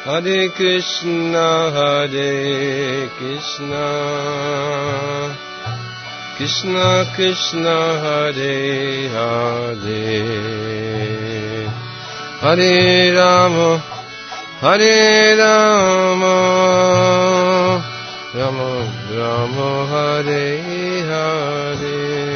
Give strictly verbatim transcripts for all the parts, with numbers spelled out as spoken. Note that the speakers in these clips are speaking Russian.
Hare Krishna, Hare Krishna, Krishna Krishna, Hare Hare, Hare Rama, Hare Rama, Rama Rama, Hare Hare.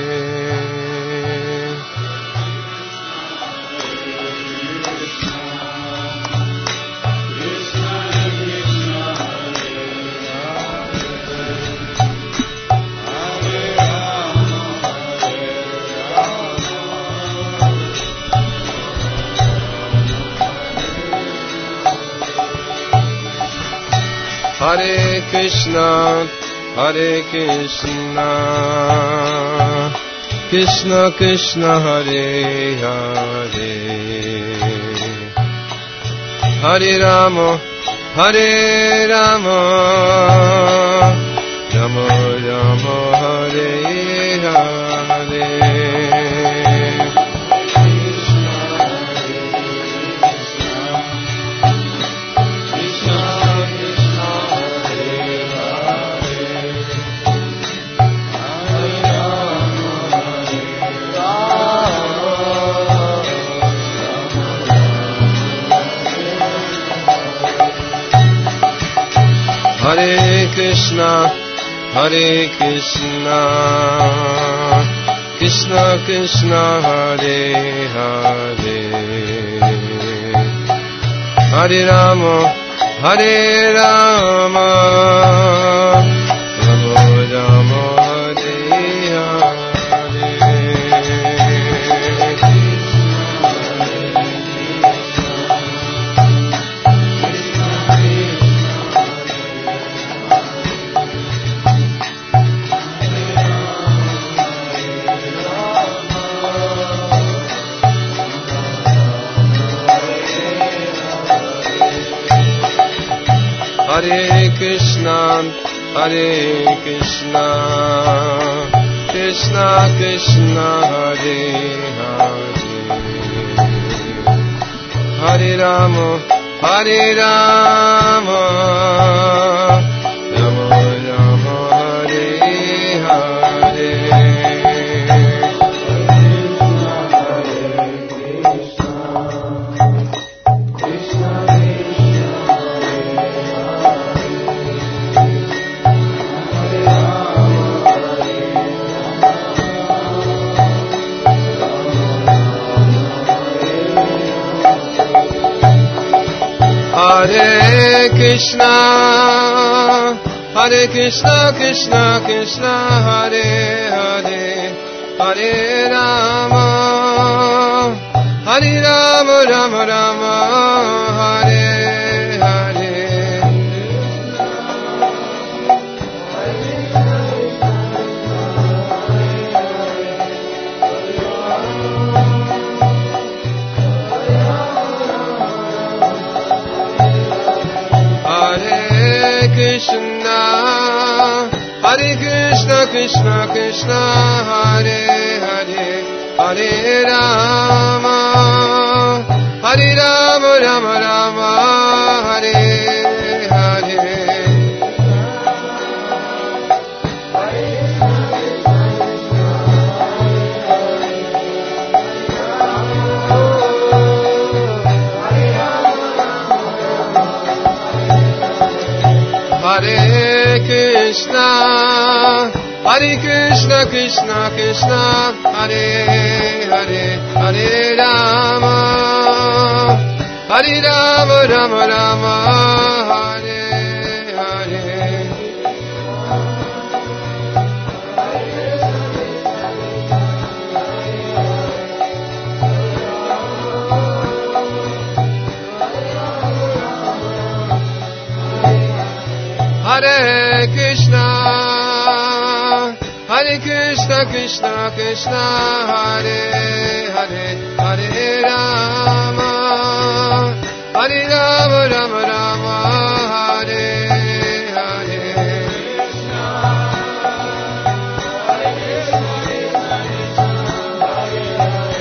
Hare Krishna, Hare Krishna, Krishna Krishna, Hare Hare, Hare Rama, Hare Rama, Rama Rama, Hare Hare. Hare Krishna, Hare Krishna, Krishna Krishna, Hare Hare, Hare Rama, Hare Rama, Rama Rama, Hare Hare Krishna, Hare Krishna, Krishna Krishna, Hare Hare, Hare Rama, Hare Rama, Rama Rama, Hare Hare. Hare Krishna, Hare Krishna, Krishna Krishna, Hare Hare, Hare Rama, Hare Rama, Rama Rama, Hare Hare. Krishna, Hare Krishna, Krishna Krishna, Hare Hare, Hare Rama, Hare Rama, Rama Rama, Hare Hare. Hare Krishna, Hare Krishna, Krishna Krishna, Hare Hare, Hare Rama, Hare Rama, Rama Rama, Hare Hare. Hare Krishna, Hare Krishna, Krishna Krishna, Hare Hare, Hare Rama, Hare Rama, Rama Rama, Hare Hare.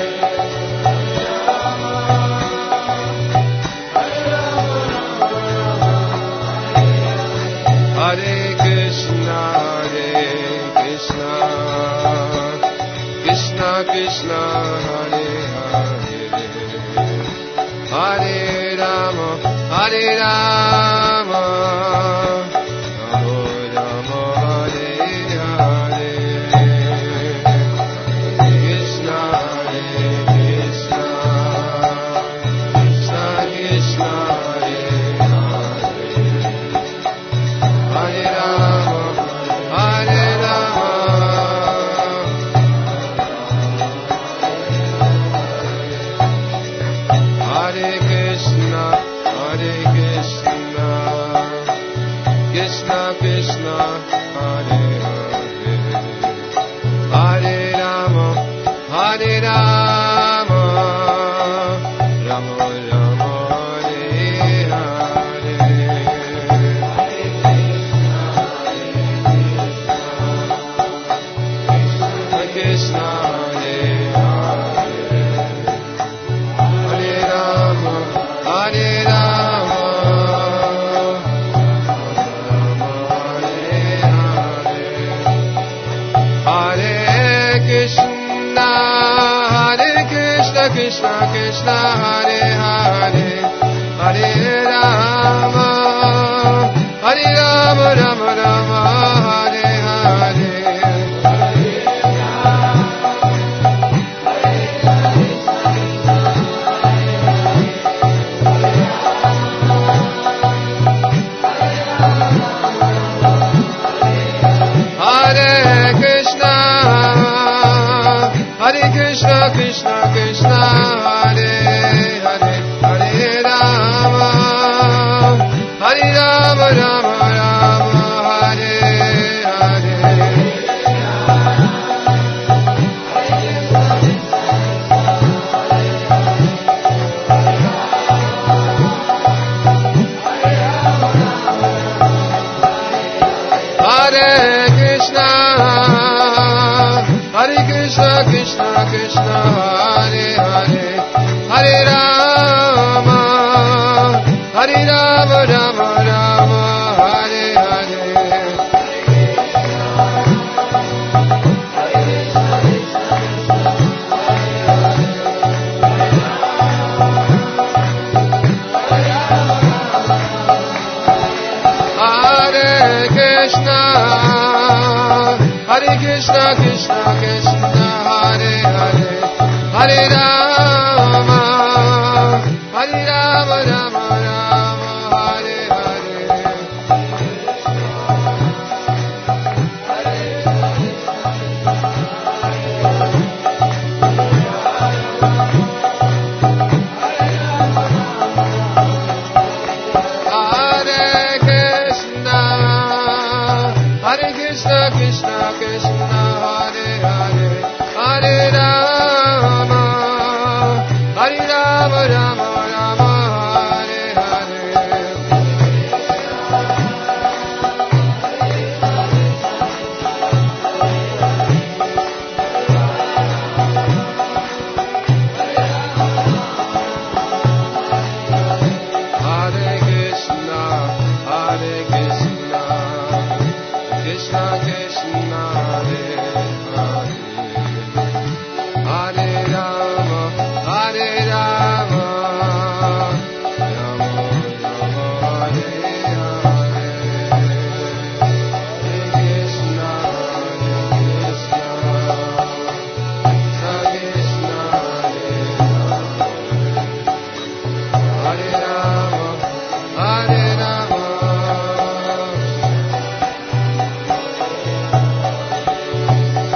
Hare Hare Krishna, Hare Krishna, Krishna Krishna, Hare Hare, Hare Rama, Hare Rama, Rama Rama, Hare Hare, Krishna, Hare Krishna, Krishna Krishna, Hare Hare, Hare Rama, Hare Rama, Hare Krishna, Hare Krishna, Krishna Krishna, Hare Hare, Hare Rama, Hare Rama, Rama Rama, Hare Hare, Krishna, Hare Hare, Hare Rama, Hare Rama, Rama Hare Hare, Hare Krishna, Hare Krishna, Krishna Krishna, Hare Hare, Hare Rama, Hare Rama, Rama Rama, Hare Hare, Hare Krishna, Hare Krishna, Krishna Krishna, Hare Hare, Hare Rama, Hare Rama, Rama Rama, Hare Hare, Hare Krishna, Hare Krishna, Krishna Krishna, Hare Hare, Hare Rama, Hare Rama, Rama Rama, Hare Hare, Hare Krishna, Hare Krishna, Krishna Krishna, Hare Hare, Hare Rama, Hare Rama, Rama Rama, Hare Hare, Hare Krishna, Hare Krishna, Krishna Krishna, Hare Hare, Hare Rama, Hare Rama, Rama Rama, Hare Hare, Hare Krishna, Hare Krishna, Krishna Krishna, Hare Hare, Hare Rama, Hare Rama, Rama Rama, Hare Hare, Hare Krishna, Hare Krishna, Krishna Krishna, Hare Hare, Hare Rama, Hare Rama,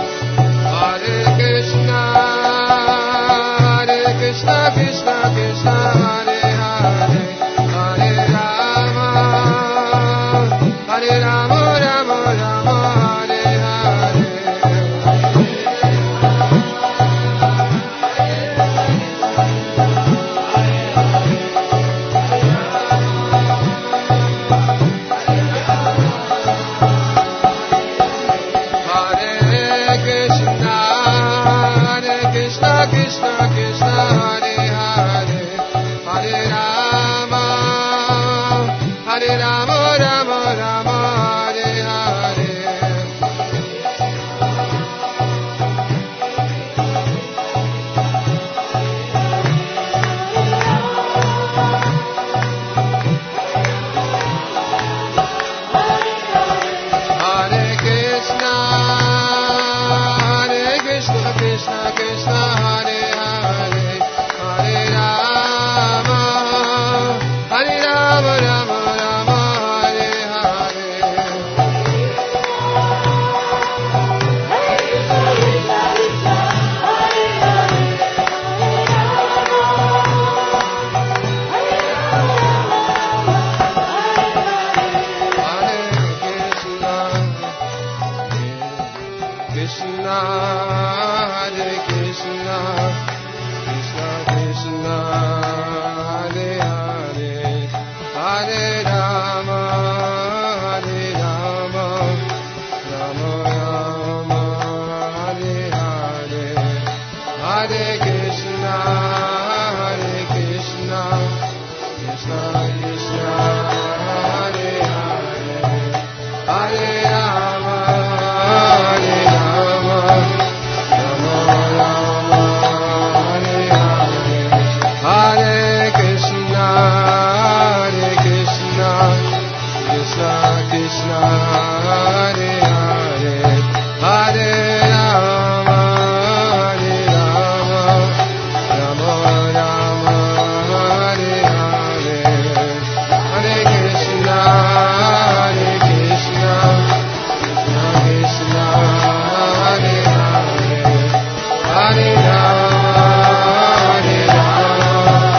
Hare Rama, Hare Rama, Rama Rama, Hare Hare, Hare Krishna, Hare Krishna, Krishna Krishna, Hare Hare, Hare Rama, Hare Rama, Rama Rama, Hare Hare, Hare Krishna, Hare Krishna, Krishna Krishna, Hare Hare, Hare Rama, Hare Rama, Rama Rama, Hare Hare, Hare Krishna, Hare Krishna, Krishna Krishna, Hare Hare, Hare Rama, Hare Rama,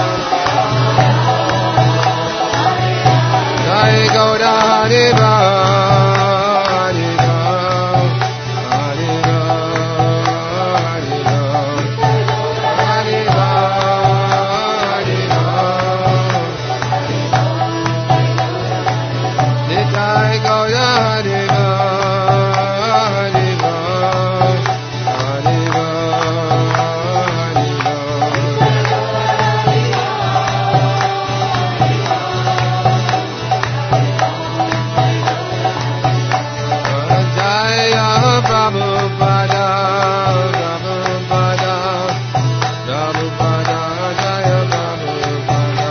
Jai Gaura Hare Rama, Hare Rama, Hare Prabhupada, Prabhupada, Prabhupada, Jaya Prabhupada.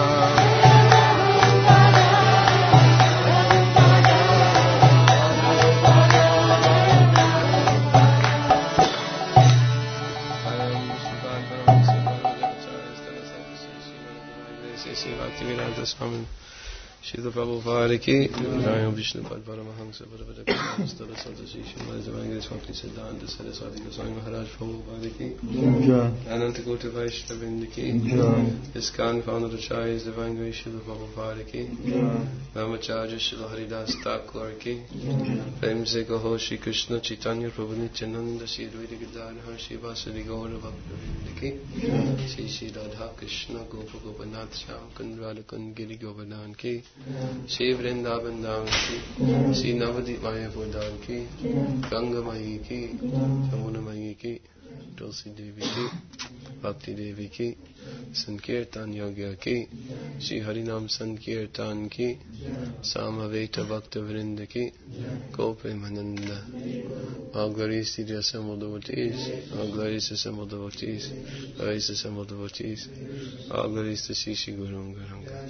Bhaktivedanta Swami Srila Prabhupada ki, Jai Vishnu Pad Paramahamsa Bhadavada Krishna Stala Santa Sri Srimad Devangiri Swami Siddhanta Saraswati Goswami Maharaj Prabhupada ki, Ananta Kota Vaishnavinda ki, Iskan founder Acharyas Devangiri Srila Prabhupada ki, Ramacharya Srila Haridas Thakur ki, Prem Se Kaho Shri Krishna Chaitanya Prabhu Nityananda Shri Advaita Gadadhar Shri Vasudeva Gaura Bhaktivedanta ki, Shri Shri Radha Krishna Gopa Gopanath Shyam Kund Radha Kund Giri Govardhan ki, Shri Vrindavan Dham ki, Shri Navadip Mayapur Dham ki, Ganga Mahi ki, Jamuna Mahi ki, Tulsi Devi ki, Bhakti Devi ki, Sankirtan Yogya ki, Shri Harinam Sankirtan ki, Samaveta Bhakta Vrinda ki, Gopremananda. All glories to the assembled devotees, all glories to assembled devotees, glories to assembled devotees, all glories to Shri Shri Guru Garanga.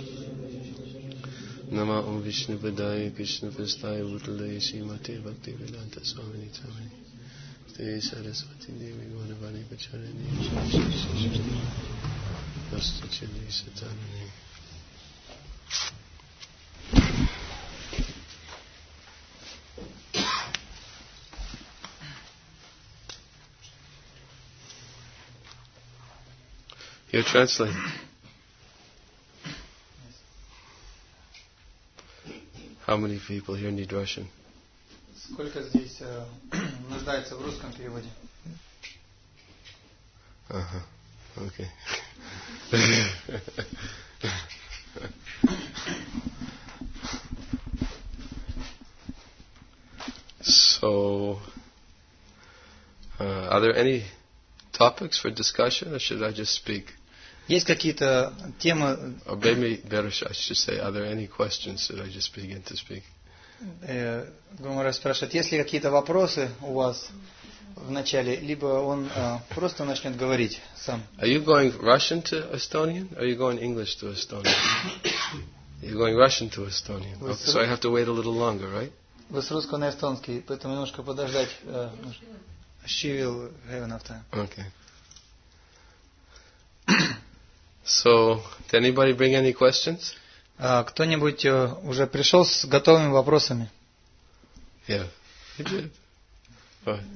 Nama Om Vishnu Padaya Krishna Prasthaya Bhutalaye Srimate Bhakti Vedanta Swami Nithamani Te Saraswati Devi Gaunavani Pacharani Vasta Chili Satanani. You translate. How many people here need Russian? Сколько здесь э, нуждается в русском переводе? Ага, окей. So, uh, are there any topics for discussion, or should I just speak? Есть какие-то темы? Or maybe better, I should say, are there any questions? Should I just begin to speak? Э, Гумара спрашивает, есть ли какие-то вопросы у вас в начале, либо он э, просто начнет говорить сам. Are you going Russian to Estonian, or are you going English to Estonian? You're going Russian to Estonian. Okay, so I have to wait a little longer, right? Вы с русского на эстонский, поэтому немножко подождать. Э, she will have enough time. Okay. So, did anybody bring any questions? Uh, кто-нибудь uh, уже пришел с готовыми вопросами? Yeah, you did. Go ahead.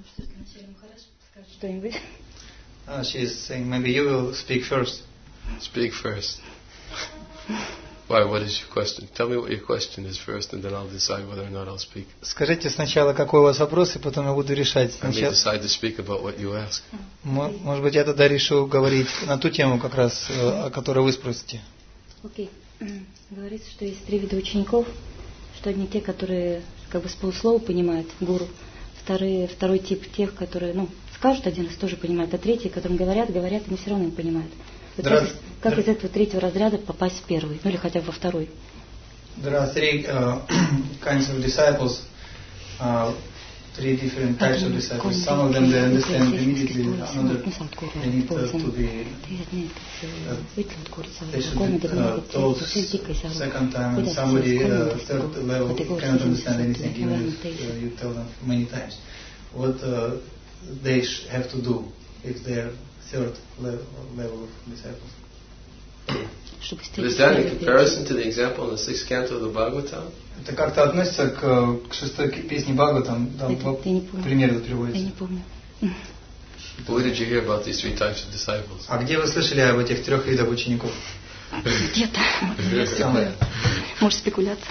Uh, she is saying maybe you will speak first. Speak first. Why? What is your question? Tell me what your question is first, and then I'll decide whether or not I'll speak. Скажите сначала, какой у вас вопрос, и потом я буду решать. I may decide to speak about what you ask. Может быть, я тогда решу говорить на ту тему, как раз, о которой вы спросите. Okay. Говорится, что есть три вида учеников, что одни те, которые как бы с полуслова понимают гуру, вторые, второй тип тех, которые, ну, скажут один раз, тоже понимают, а третьи, которым говорят, говорят, и не все равно им понимают. Вот Драз... как, как Драз... из этого третьего разряда попасть в первый, ну или хотя бы во второй? There are three uh, kinds of disciples, uh, three different types of disciples. Some of them they understand immediately, another they need uh, to be uh, they should be uh, told second time, and somebody uh, third level cannot understand anything even if uh, you tell them many times. What uh, they sh- have to do if they are third level, level of disciples? But is that in comparison to the example in the sixth canto of the Bhagavatam? Это как-то относится к, к шестой песне Бхагаватам, там пример приводится. Я не помню. Where did you hear about these three types of disciples? А где вы слышали об этих трех видах учеников? Где-то. Может, спекуляция.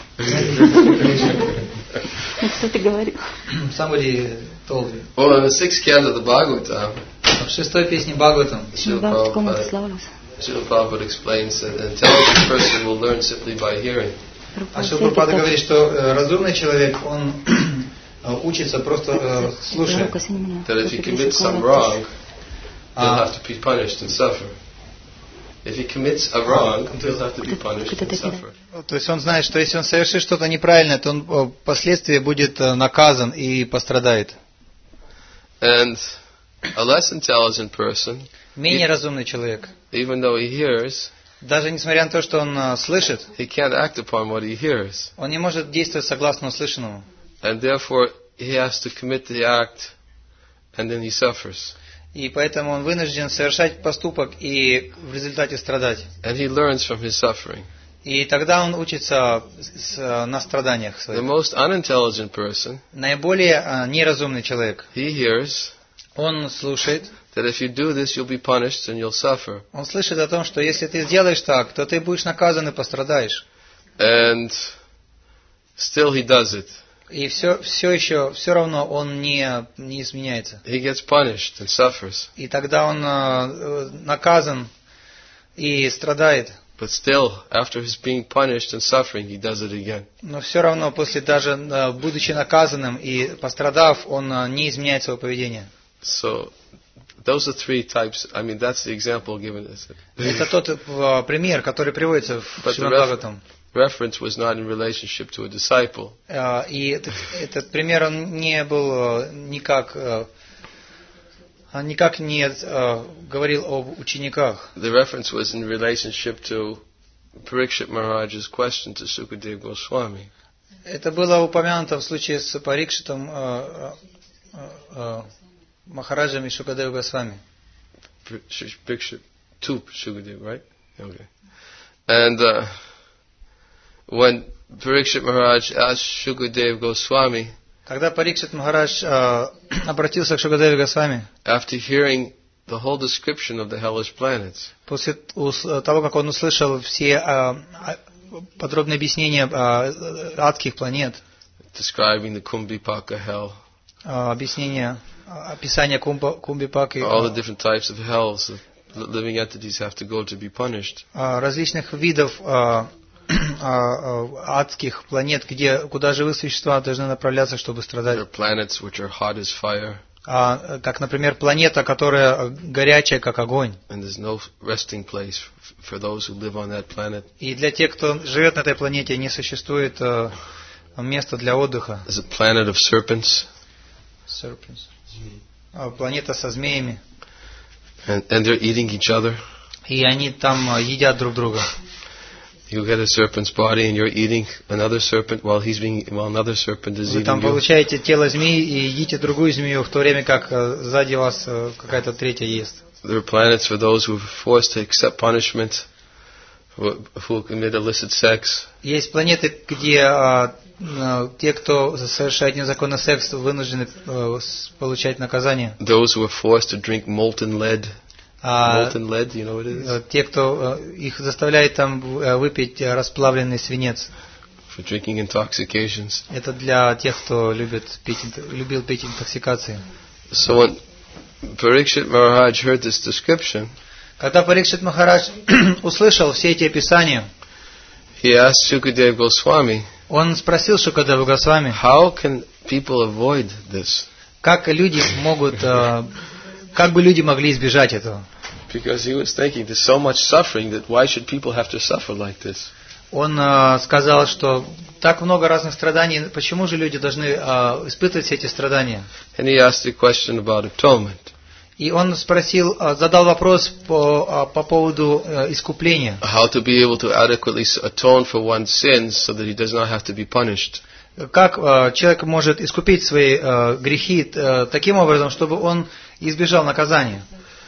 Кто-то говорил. Somebody told you. Well, in the sixth canto of the Bhagavatam, в шестой песне Бхагаватам, Srila Prabhupada explains that an intelligent person will learn simply by hearing. А Шрила Прабхупада говорит, что разумный человек, он учится просто слушая. That if he commits some wrong, he'll have to be punished and suffer. If he commits a wrong, he'll have to be punished and suffer. То есть он знает, что если он совершит что-то неправильное, то он впоследствии будет наказан и пострадает. And a less intelligent person, менее разумный человек, even though he hears, даже несмотря на то, что он слышит, he can't act upon what he hears. Он не может действовать согласно услышанному. And therefore he has to commit the act, and then he suffers. И поэтому он вынужден совершать поступок и в результате страдать. And he learns from his suffering. И тогда он учится на страданиях своих. The most unintelligent person, наиболее неразумный человек, he hears, он слушает, that if you do this, you'll be punished and you'll suffer. Он слышит о том, что если ты сделаешь так, то ты будешь наказан и пострадаешь. And still he does it. И все, все еще, все равно он не, не изменяется. He gets punished and suffers. И тогда он э, наказан и страдает. But still, after his being punished and suffering, he does it again. Но все равно, после даже будучи наказанным и пострадав, он не изменяет своего поведения. So, those are three types. I mean, that's the example given. Это тот пример, который приводится в Шримад Бхагаватам. Reference was not in relationship to a disciple. И этот, этот пример он не был никак, никак не говорил об учениках. The reference was in relationship to Parikshit Maharaj's question to Sukadeva Goswami. Это было упомянуто в случае с Парикшитом Махараджем и Шукадева Госвами. Parikshit to Sukadeva, right? Okay. And uh, when Parikshit Maharaj asked Shukadeva Goswami, когда Парикшит Махарадж uh, обратился к Шукадеве Госвами, after hearing the whole description of the hellish planets, после того, как он услышал все uh, подробные объяснения uh, адских планет, describing the Kumbhipaka hell, uh, объяснение, описание Кумбипаки, all the different types of hells that living entities have to go to be punished, uh, различных видов uh, адских планет, где, куда живые существа должны направляться, чтобы страдать. Planets which are hot as fire. А, как, например, планета, которая горячая, как огонь. And there's no resting place for those who live on that planet. И для тех, кто живет на этой планете, не существует uh, места для отдыха. There's a planet of serpents. Serpents. А, планета со змеями. And, and they're eating each other. И они там uh, едят друг друга. You get a serpent's body and you're eating another serpent while he's being while another serpent is eating you. Вы там получаете тело змеи и едите другую змею, в то время как сзади вас какая-то третья ест. There are planets for those who are forced to accept punishment, who, who commit illicit sex. Есть планеты, где а, а, те, кто совершает незаконный секс, вынуждены а, получать наказание. Those who are forced to drink molten lead. Molten lead, you know what it is? Те, кто их заставляет там выпить расплавленный свинец. For drinking intoxications. Это для тех, кто любит пить, любил пить интоксикации. So when Parikshit Maharaj heard this description, когда Парикшит Махарадж услышал все эти описания, he asked Shukadeva Goswami, он спросил Шукадеву Госвами, how can people avoid this? как люди могут, э, как бы люди могли избежать этого. Because he was thinking there's so much suffering that why should people have to suffer like this? Он э, сказал, что так много разных страданий, почему же люди должны э, испытывать все эти страдания? And he asked a question about atonement. И он спросил, э, задал вопрос по, э, по поводу э, искупления. How to be able to adequately atone for one's sins so that he does not have to be punished. Как э, человек может искупить свои э, грехи э, таким образом, чтобы он избежал наказания?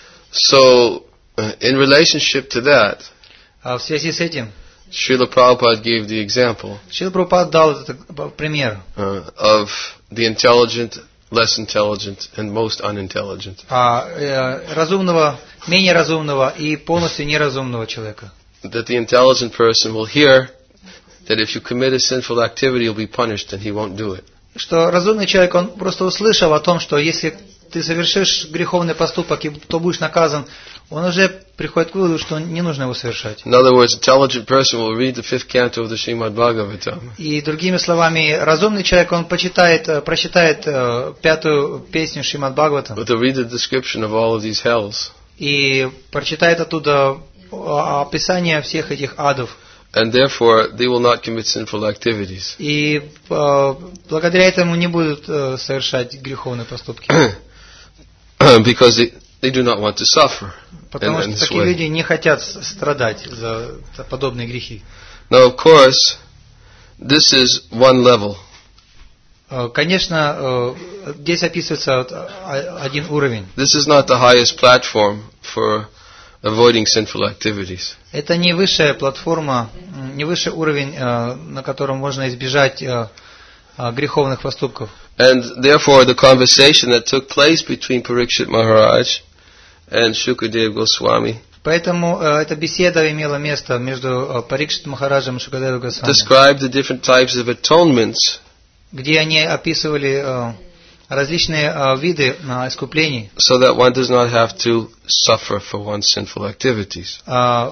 So, uh, in relationship to that, А в связи с этим Srila Prabhupada gave the example Шрила Прабхупада дал этот пример uh, of the intelligent, less intelligent, and most unintelligent. а, э, разумного, менее разумного и полностью неразумного человека. That the intelligent person will hear that if you commit a sinful activity, you'll be punished, and he won't do it. Что разумный человек, он просто услышал о том, что если ты совершишь греховный поступок, и то будешь наказан, он уже приходит к выводу, что не нужно его совершать. In other words, an intelligent person will read the fifth canto of the Srimad Bhagavatam. И другими словами, разумный человек, он почитает, прочитает э, пятую песню Шримад Бхагаватам But to read the description of all of these hells. и прочитает оттуда описание всех этих адов. And therefore, they will not commit sinful activities. И э, благодаря этому не будут э, совершать греховные поступки. Because they, they do not want to suffer. Потому in, что in this такие way. люди не хотят страдать за, за подобные грехи. Now, of course, this is one level. Э, Конечно, э, здесь описывается вот, а- один уровень. This is not the highest platform for avoiding sinful activities. Это не высшая платформа, м, не высший уровень, э, на котором можно избежать э, э, греховных поступков. And therefore, the conversation that took place between Parikshit Maharaj and Shukadeva Goswami Поэтому э, эта беседа имела место между э, Парикшит Махараджем и Шукадевой Госвами, described the different types of atonements где они описывали э, различные э, виды э, искуплений, so that one does not have to suffer for one's sinful activities. э,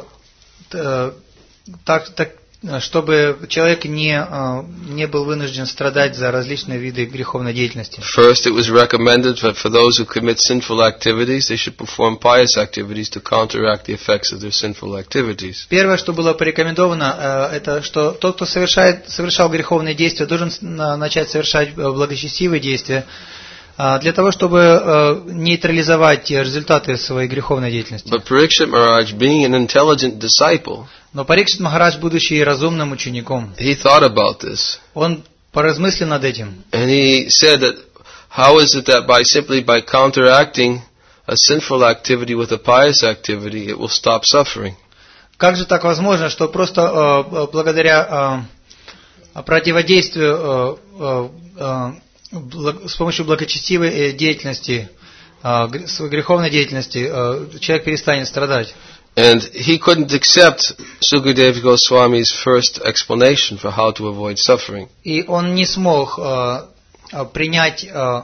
т- так, так, чтобы человек не, э, не был вынужден страдать за различные виды греховной деятельности. First, it was recommended that for those who commit sinful activities, they should perform pious activities to counteract the effects of their sinful activities. Первое, что было порекомендовано, э, это что тот, кто совершает, совершал греховные действия, должен с- на- начать совершать э, благочестивые действия, э, для того, чтобы э, нейтрализовать э, результаты своей греховной деятельности. But Parikshit Maharaj, being an intelligent disciple, Но Парикшит Махарадж, будучи разумным учеником, he thought about this. он поразмыслил над этим. And he said that how is it that by simply by counteracting a sinful activity with a pious activity, it will stop suffering? Как же так возможно, что просто э, благодаря э, противодействию э, э, благ- с помощью благочестивой э, деятельности, э, гр- своей греховной деятельности, э, человек перестанет страдать? And he couldn't accept Sukadeva Goswami's first explanation for how to avoid suffering. И он не смог э, э, принять э,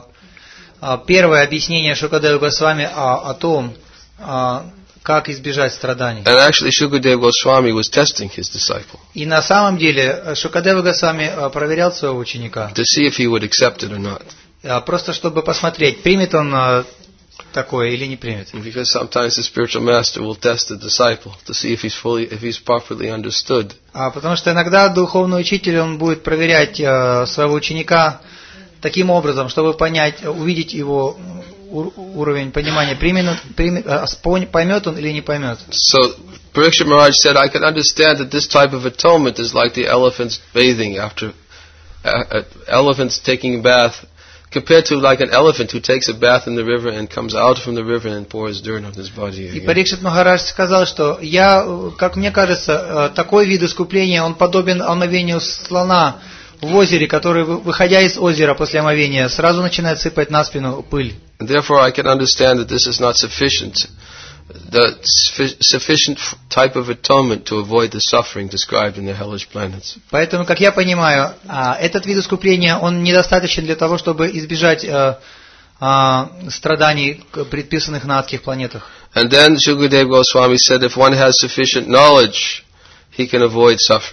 э, первое объяснение Шукадевы Госвами о, о том, э, как избежать страданий. And actually Shukadeva Goswami was testing his disciple И на самом деле Шукадева Госвами э, проверял своего ученика, to see if he would accept it or not. э, просто чтобы посмотреть, примет он э, такое или не примет. Because sometimes the spiritual master will test the disciple to see if he's fully, if he's properly understood. А потому что иногда духовный учитель, он будет проверять э, своего ученика таким образом, чтобы понять, увидеть его ур- уровень понимания, примет, примет, э, спон- поймет он или не поймет. So Parikshit Maharaj said, I can understand that this type of atonement is like the elephants bathing after uh, uh, elephants taking a bath, compared to like an elephant who takes a bath in the river and comes out from the river and pours dirt on his body И again. Парикшит Махарадж сказал, что я, э, как мне кажется, э, такой вид искупления, он подобен омовению слона в озере, который, вы- выходя из озера после омовения, сразу начинает сыпать на спину пыль. And therefore I can understand that this is not sufficient, the suffi- sufficient f- type of atonement to avoid the suffering described in the hellish planets. Поэтому, как я понимаю, а, этот вид искупления, он недостаточен для того, чтобы избежать э, а, страданий, к- предписанных на адских планетах. And then Shukadeva Goswami said if one has sufficient knowledge, he can avoid suffering.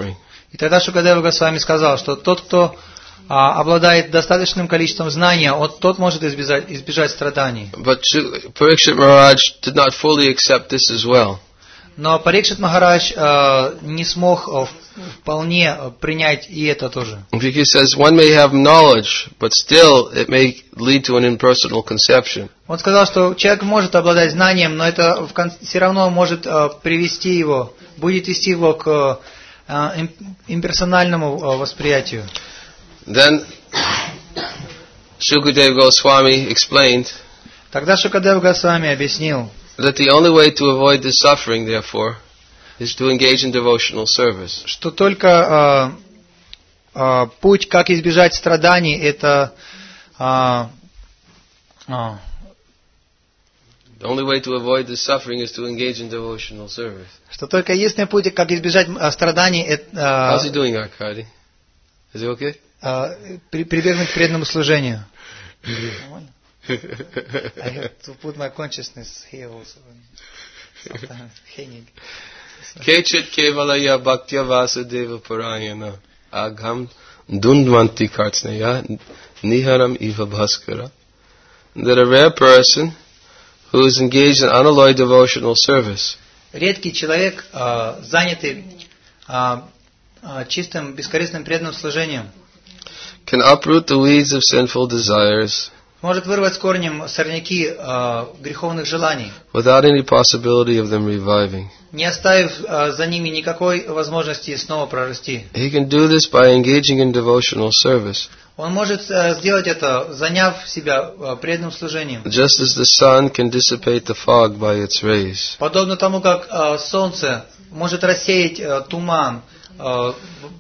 И тогда Шукадева Госвами сказал, что тот, кто а, обладает достаточным количеством знания, он, тот может избежать, избежать страданий. But Parikshit Maharaj did not fully accept this as well. Но Парикшит Махарадж а, не смог а, вполне принять и это тоже. Because he says one may have knowledge, but still it may lead to an impersonal conception. Он сказал, что человек может обладать знанием, но это в кон- все равно может а, привести его, будет вести его к а, им- имперсональному а, восприятию. Then Shukadeva Goswami explained Тогда Шукадева Госвами объяснил, that the only way to avoid this suffering, therefore, is to engage in devotional service. что только а, а, путь, как избежать страданий, это а, а, The only way to avoid this suffering is to engage in devotional service. что только единственный путь, как избежать а, страданий, это а, How's he doing, Arkady? Is he okay? а, при- прибегнуть к преданному служению. I have to put my consciousness here also. Sometimes hanging. Kechit kevalaya bhaktya vasudeva parayana agham dundvanti kartsnaya niharam iva bhaskara. That a rare person who is engaged in unalloyed devotional service Редкий человек, а, занятый а, а, чистым, бескорыстным преданным служением, can uproot the weeds of sinful desires может вырвать с корнем сорняки а, греховных желаний, without any possibility of them reviving. не оставив а, за ними никакой возможности снова прорасти. He can do this by engaging in devotional service, Он может а, сделать это, заняв себя а, преданным служением. just as the sun can dissipate the fog by its rays. Подобно тому, как а, солнце может рассеять а, туман, а,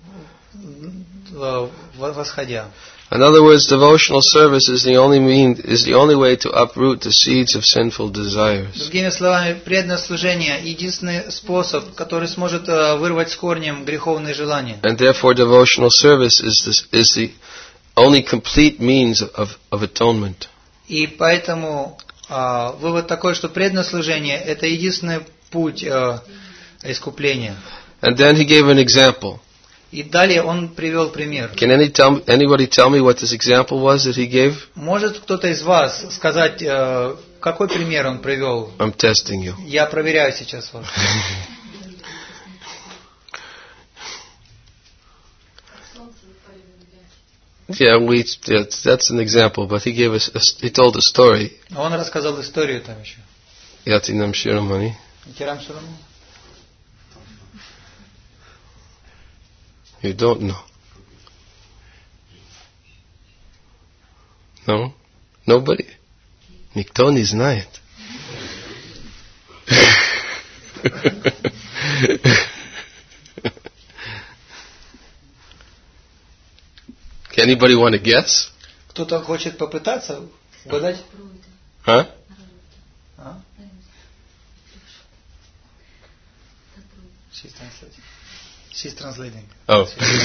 в- в- восходя. In other words, devotional service is the only mean is the only way to uproot the seeds of sinful desires. Другими словами, преданное служение — единственный способ, который сможет а, вырвать с корнем греховные желания. And therefore devotional service is this, is the only complete means of, of atonement. И поэтому а, вывод такой, что преданное служение — это единственный путь а, искупления. And then he gave an example. И далее он привел пример. Can any tell, anybody tell me what this example was that he gave? Может кто-то из вас сказать, а, какой пример он привел? I'm testing you. Я проверяю сейчас вас. Yeah, we yeah, that's an example, but he gave us a, he told a story. Он рассказал историю там еще. Yatinam Shiramani. Тирам Шурам? You don't know. No? Nobody? Никто не знает. Anybody want to guess? Кто-то хочет попытаться угадать? Huh? А? She's translating. She's translating. Oh.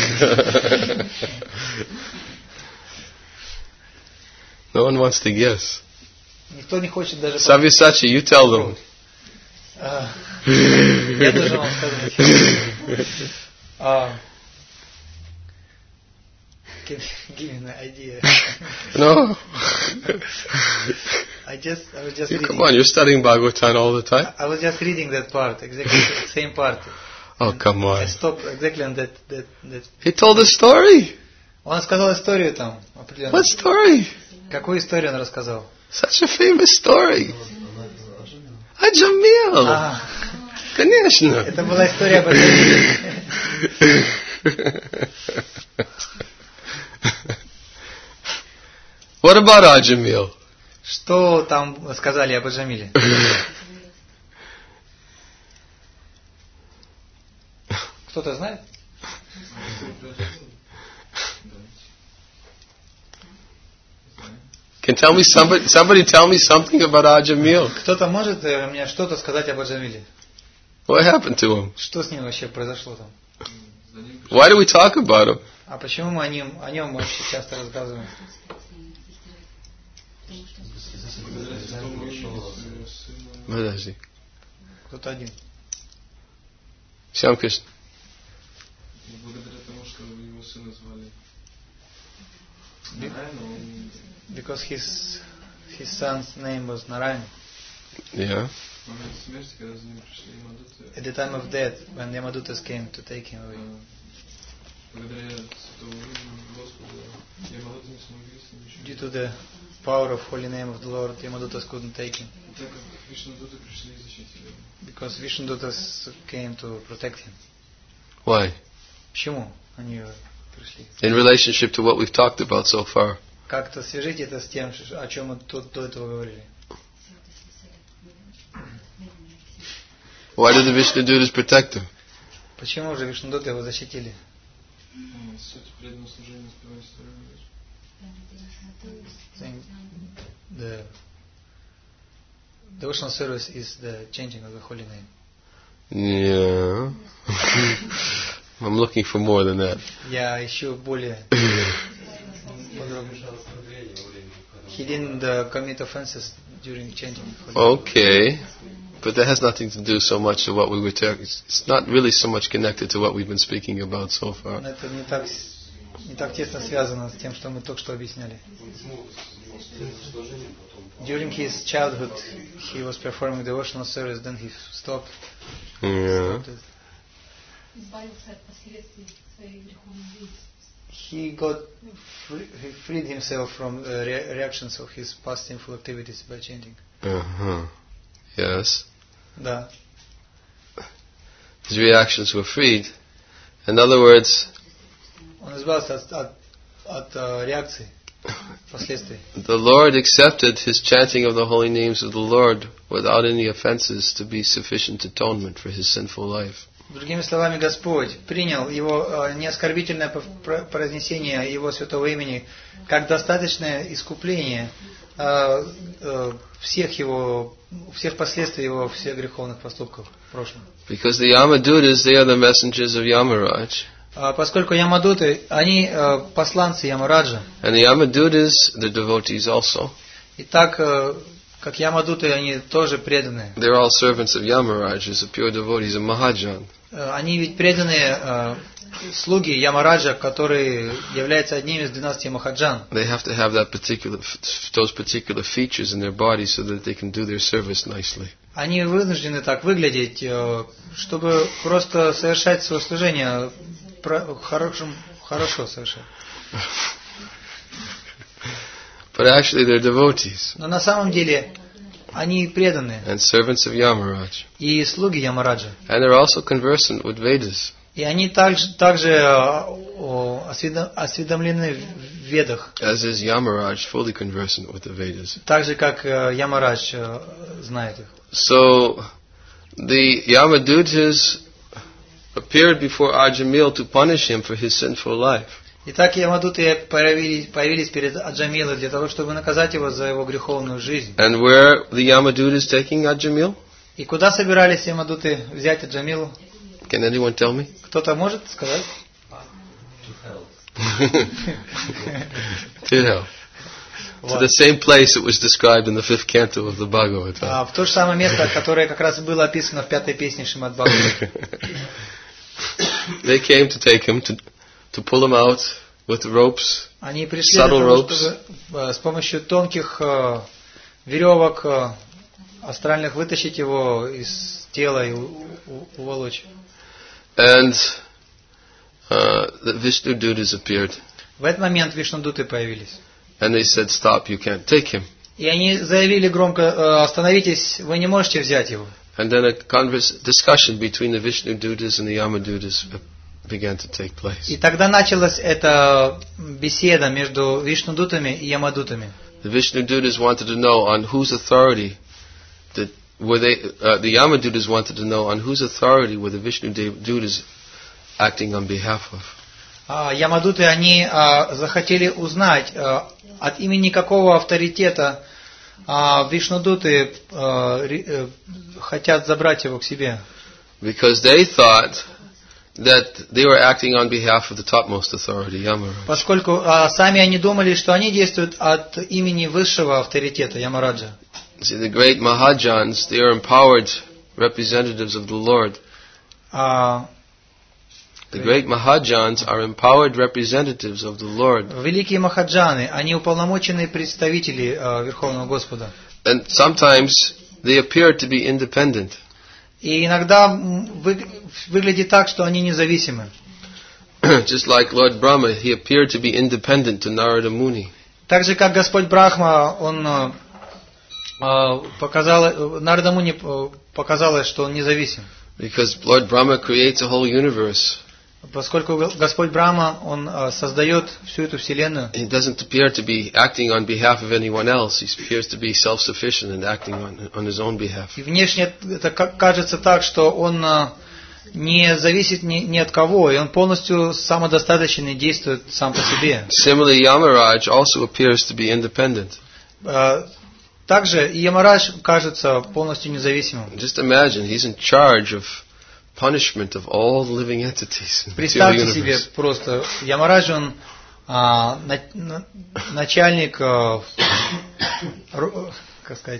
No one wants to guess. Никто не хочет даже... Savyasachi, you tell them. А, я должен вам сказать. А, Give, give me an idea. No. I just, I was just Yeah, reading. come on, you're studying Bhagavatam all the time. I was just reading that part, exactly the same part. Oh, come I on. stopped exactly on that, that, that. He told a story. Он сказал историю там, определенно. What story? Какую историю он рассказал? Such a famous story. Ajamil. А, Конечно. это была история об Аджамиле. What about Ajamil? Что там сказали об Аджамиле? Кто-то знает? Can tell me somebody somebody tell me something about Ajamil? Кто-то может э, мне что-то сказать об Аджамиле? What happened to him? Что с ним вообще произошло там? Why do we talk about him? А почему мы о нем, о нем вообще часто рассказываем? Подожди. Кто-то один. Shyam Krishna. Благодаря сына звали? Because his his son's name was Narayan. Yeah. At the time of death, when Yamadutas came to take him away. Due to the power of holy name of the Lord, Yamadutas couldn't take him. Because Vishnudutas came to protect him. Why? Почему они пришли? In relationship to what we've talked about so far. Как-то свяжите это с тем, о чем мы тут до этого говорили. Why did the Vishnudutas protect him? Почему же Вишнудуты его защитили? The devotional service is the chanting of the holy name. Yeah. I'm looking for more than that. Я ищу более подробно. He didn't uh, commit offenses during chanting. Okay. But that has nothing to do so much to what we were talking. It's not really so much connected to what we've been speaking about so far. Это не так, не так тесно связано с тем, что мы только что объясняли. During his childhood, he was performing devotional service, then he stopped. Yeah. stopped he got, free, he freed himself from uh, re- reactions of his past sinful activities by chanting. Uh-huh. Yes. Да. His reactions were freed. In other words, Он избавился от, от, от uh, реакций, последствий. The Lord accepted his chanting of the holy names of the Lord without any offenses to be sufficient atonement for his sinful life. Другими словами, Господь принял его uh, неоскорбительное произнесение Его святого имени как достаточное искупление uh, uh, всех его, всех последствий его всех греховных поступков в прошлом. Because the Yamadutas, they are the messengers of Yamaraj. Uh, поскольку Ямадуты, они uh, посланцы Ямараджа. And the Yamadutas, they're devotees also. И так, uh, как Ямадуты, они тоже преданные. They're all servants of Yamaraj, as the pure devotees of Mahajan. Uh, они ведь преданные uh, слуги Ямараджа, которые являются одними из двенадцати Махаджан. They have to have that particular, those particular features in their body so that they can do their service nicely. Они вынуждены так выглядеть, uh, чтобы просто совершать свое служение хорошим, хорошо совершать. But actually they're devotees. Но на самом деле они преданные. And servants of Yamaraj. И слуги Ямараджа. And they're also conversant with Vedas. И они также, также осведомлены в Ведах. As is Yamaraj, fully conversant with the Vedas. Так же, как Ямарадж знает их. So, the Yamadutas appeared before Ajamil to punish him for his sinful life. Итак, Ямадуты появились, появились перед Аджамилом для того, чтобы наказать его за его греховную жизнь. And where the Yamadutas taking Ajamil? И куда собирались Ямадуты взять Аджамилу? Can anyone tell me? Кто-то может сказать? To hell. To the same place it was described in the fifth canto of the Bhagavatam. А, в то же самое место, которое как раз было описано в пятой песне Шримад Бхагаватам. They came to take him, to, to pull him out with ropes, Они пришли для того, чтобы с помощью тонких uh, веревок uh, астральных вытащить его из тела и у, у, уволочь. And uh, the Vishnudutas appeared. В этот момент Вишнудуты появились. And they said, stop, you can't take him. И они заявили громко, остановитесь, вы не можете взять его. And then a converse, discussion between the Vishnudutas and the Yamadutas began to take place. И тогда началась эта беседа между Вишнудутами и Ямадутами. The Vishnudutas wanted to know on whose authority that were they. Uh, the Yamadutas wanted to know on whose authority were the Vishnudutas acting on behalf of. Ямадуты, они а, захотели узнать, а, от имени какого авторитета а, Вишнудуты а, ри, а, хотят забрать его к себе. Because they thought that they were acting on behalf of the topmost authority, Yamaraj. Поскольку а, сами они думали, что они действуют от имени высшего авторитета, Ямараджа. See, the great Mahajans, they are empowered representatives of the Lord. А, The great Mahajans are empowered representatives of the Lord. Великие Махаджаны, они уполномоченные представители uh, Верховного Господа. And sometimes they appear to be independent. И иногда вы, выглядит так, что они независимы. Just like Lord Brahma, he appeared to be independent to Narada Muni. Так же, как Господь Брахма, он uh, uh, показал, Нарада Муни показалось, что он независим. Because Lord Brahma creates a whole universe. Поскольку Господь Брахма, он uh, создает всю эту вселенную. He doesn't appear to be acting on behalf of anyone else. He appears to be self-sufficient and acting on, on his own behalf. И внешне это кажется так, что он uh, не зависит ни, ни от кого, и он полностью самодостаточен и действует сам по себе. Similarly, Yamaraj also appears to be independent. Uh, также и Ямарадж кажется полностью независимым. Just imagine, he's in charge of punishment of all living entities. Представьте себе просто, Ямарадж, он а, на, на, начальник, а, ру, как сказать,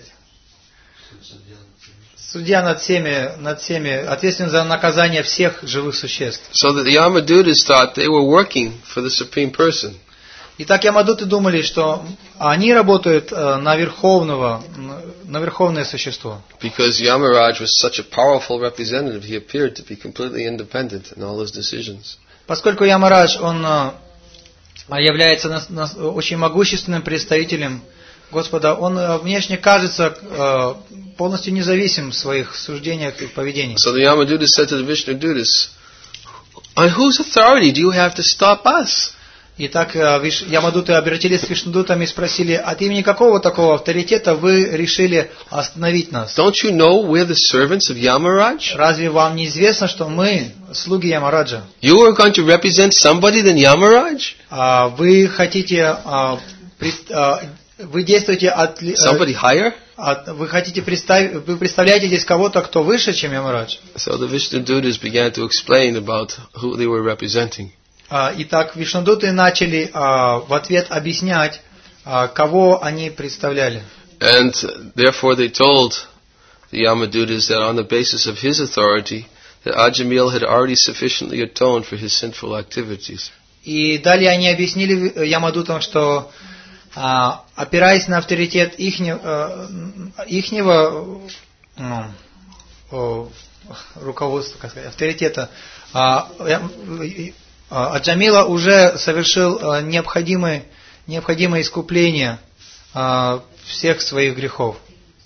судья над всеми, над всеми, ответственен за наказание всех живых существ. So that the Yamadutas thought they were working for the Supreme Person. Итак, Ямадуты думали, что они работают на верховного, на верховное существо. Because Yamaraj was such a powerful representative, he appeared to be completely independent in all his decisions. Поскольку Ямарадж, он является очень могущественным представителем Господа, он внешне кажется полностью независим в своих суждениях и поведении. So the Yamadutas said to the Vishnudutas, on whose authority do you have to stop us? Итак, Ямадуты обратились к Вишнудутам и спросили, от имени какого такого авторитета вы решили остановить нас? Don't you know we're the servants of Yamaraj? Разве вам не известно, что мы слуги Ямараджа? You are going to represent somebody than Yamaraj? А вы хотите, а, пред, а, вы действуете от, Somebody higher? от, вы хотите представить, вы представляете здесь кого-то, кто выше, чем Ямарадж? So the Vishnudutas began to explain about who they were representing. Итак, Вишнудуты начали а, в ответ объяснять, а, кого они представляли. And therefore they told the Yamadutas that on the basis of his authority, that Ajamil had already sufficiently atoned for his sinful activities. И далее они объяснили Ямадутам, что а, опираясь на авторитет ихнего, ихнего ну, о, руководства, как сказать, авторитета, а, Аджамила уже совершил необходимое, необходимое искупление всех своих грехов.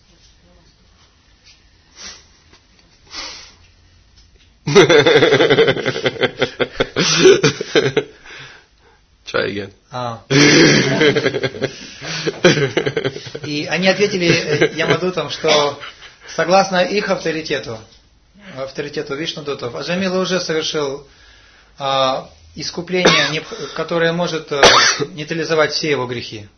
Try again. А. И они ответили Ямадутам, что согласно их авторитету, авторитету Вишнудутов, Аджамила уже совершил а, искупление, которое может а, нейтрализовать все его грехи.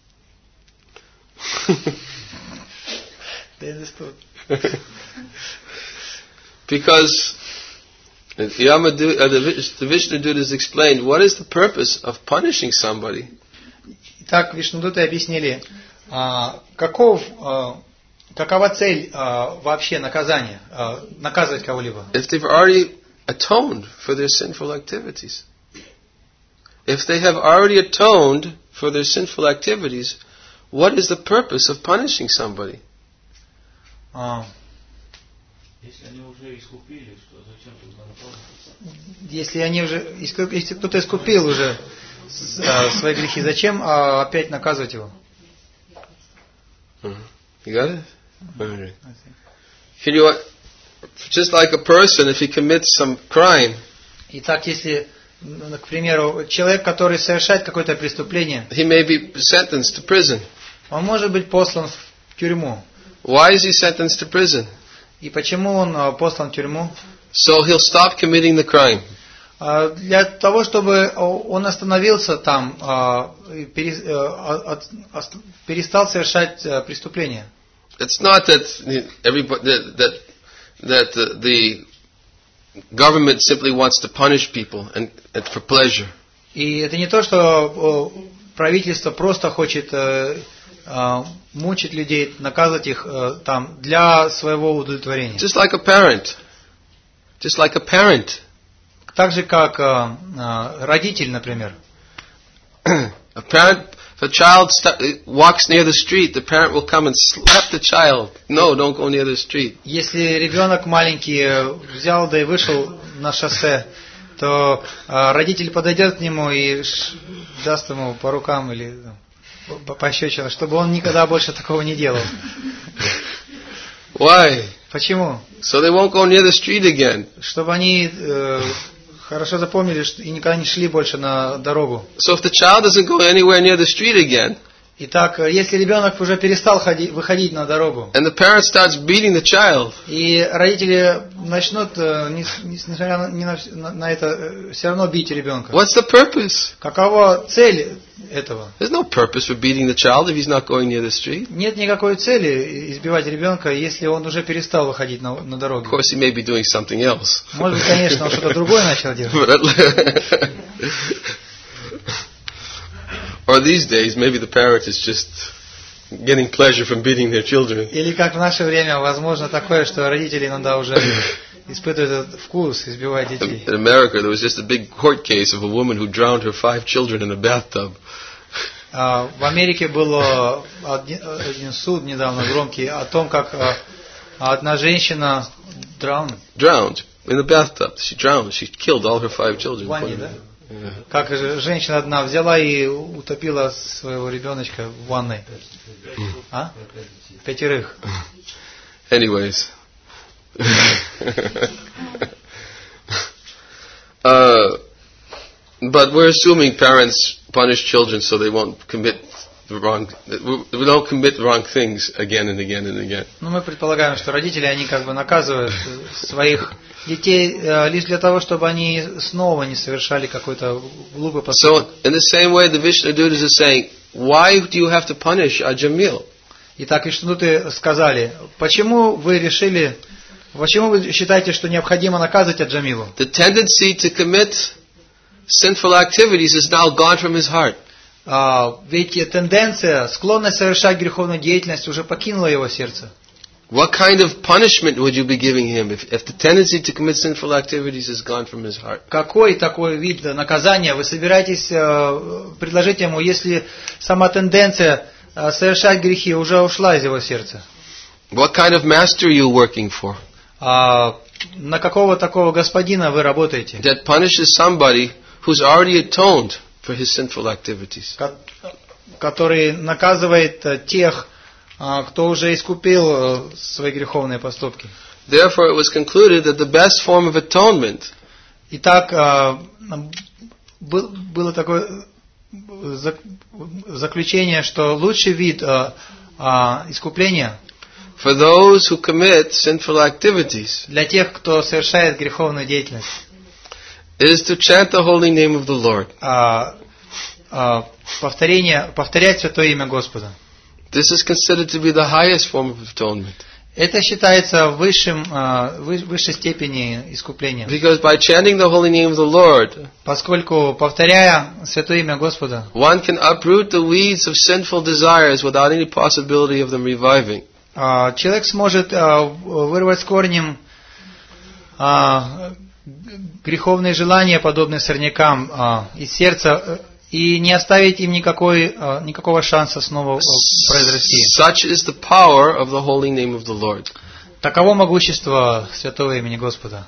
Because Yamadu, uh, the, the Vishnudutas explained what is the purpose of punishing somebody. Итак, Вишнудуты объяснили, а, каков, а, какова цель а, вообще наказания, а, наказывать кого-либо. If they've already atoned for their sinful activities. If they have already atoned for their sinful activities, what is the purpose of punishing somebody? А. Если они уже искупили, что зачем тогда наказываться? Если они уже, если кто-то искупил уже а, свои грехи, зачем а, опять наказывать его? Uh-huh. You got it? Right. Can you, just like a person, if he commits some crime, Итак, если, к примеру, человек, который совершает какое-то преступление, he may be sentenced to prison. Он может быть послан в тюрьму. Why is he sentenced to prison? И почему он послан в тюрьму? So he'll stop committing the crime. Для того, чтобы он остановился там, перестал совершать преступления. It's not that everybody that that, that the, the government simply wants to punish people and, and for pleasure. И это не то, что правительство просто хочет мучить людей, наказывать их там для своего удовлетворения. Just like a parent. Just like a parent. Так же, как а, а, родитель, например. A parent, if a child st- walks near the street, the parent will come and slap the child. No, don't go near the street. Если ребенок маленький взял да и вышел на шоссе, то а, родитель подойдет к нему и ш- даст ему по рукам или по пощечину, чтобы он никогда больше такого не делал. Why? Почему? So they won't go near the street again. Чтобы они э, хорошо запомнили и никогда не шли больше на дорогу. So if the child doesn't go anywhere near the street again, Итак, если ребенок уже перестал ходить, выходить на дорогу, and the parent starts beating the child, и родители начнут, э, не- несмотря на, не на, на- на это, э, все равно бить ребенка. what's the purpose? Какова цель этого? There's no purpose for beating the child if he's not going near the street. Нет никакой цели избивать ребенка, если он уже перестал выходить на, на Of дорогу. course, he may be doing something else. Может быть, конечно, он что-то другое начал делать. But at- or these days, maybe the parent is just getting pleasure from beating their children. Или как в наше время, возможно, такое, что родители иногда уже испытывают этот вкус избивать детей. In America, there was just a big court case of a woman who drowned her five children in a bathtub. А, В Америке был а, один, один суд недавно громкий о том, как а, одна женщина drowned, Drowned in the bathtub. She drowned. She killed all her five children. в ванне, да? Yeah. Как же женщина одна взяла и утопила своего ребеночка в ванной. А? Пятерых. Anyways. uh, but we're assuming parents punish children so they won't commit the wrong. We don't commit wrong things again and again and again. Ну, мы предполагаем, что родители, они как бы наказывают своих детей э, лишь для того, чтобы они снова не совершали какой-то глупый поступок. So, in the same way, the Vishnudutas is saying, why do you have to punish Ajamil? Итак, Вишнудуты сказали, почему вы решили, почему вы считаете, что необходимо наказывать Аджамилу? The tendency to commit sinful activities is now gone from his heart. А, ведь тенденция, склонность совершать греховную деятельность уже покинула его сердце. What kind of punishment would you be giving him if, if the tendency to commit sinful activities is gone from his heart? Какой такой вид наказания вы собираетесь э, предложить ему, если сама тенденция э, совершать грехи уже ушла из его сердца? What kind of master are you working for? А, на какого такого господина вы работаете? That punishes somebody who's already atoned for his sinful activities. Ко- который наказывает э, тех, э, кто уже искупил э, свои греховные поступки. Therefore, it was concluded that the best form of atonement Итак, э, был- было такое зак- заключение, что лучший вид э, э, искупления for those who commit sinful activities для тех, кто совершает греховную деятельность, is to chant the holy name of the Lord. а, а, повторение, повторять святое имя Господа. This is considered to be the highest form of atonement. Это считается высшим, а, вы- высшей степени искупления. Because by chanting the holy name of the Lord, Поскольку, повторяя святое имя Господа, one can uproot the weeds of sinful desires without any possibility of them reviving. а, человек сможет а, вырвать с корнем а, греховные желания, подобные сорнякам, а, из сердца, э, и не оставить им никакой, а, никакого шанса снова а, произрасти. Such is the power of the holy name of the Lord. Таково могущество святого имени Господа.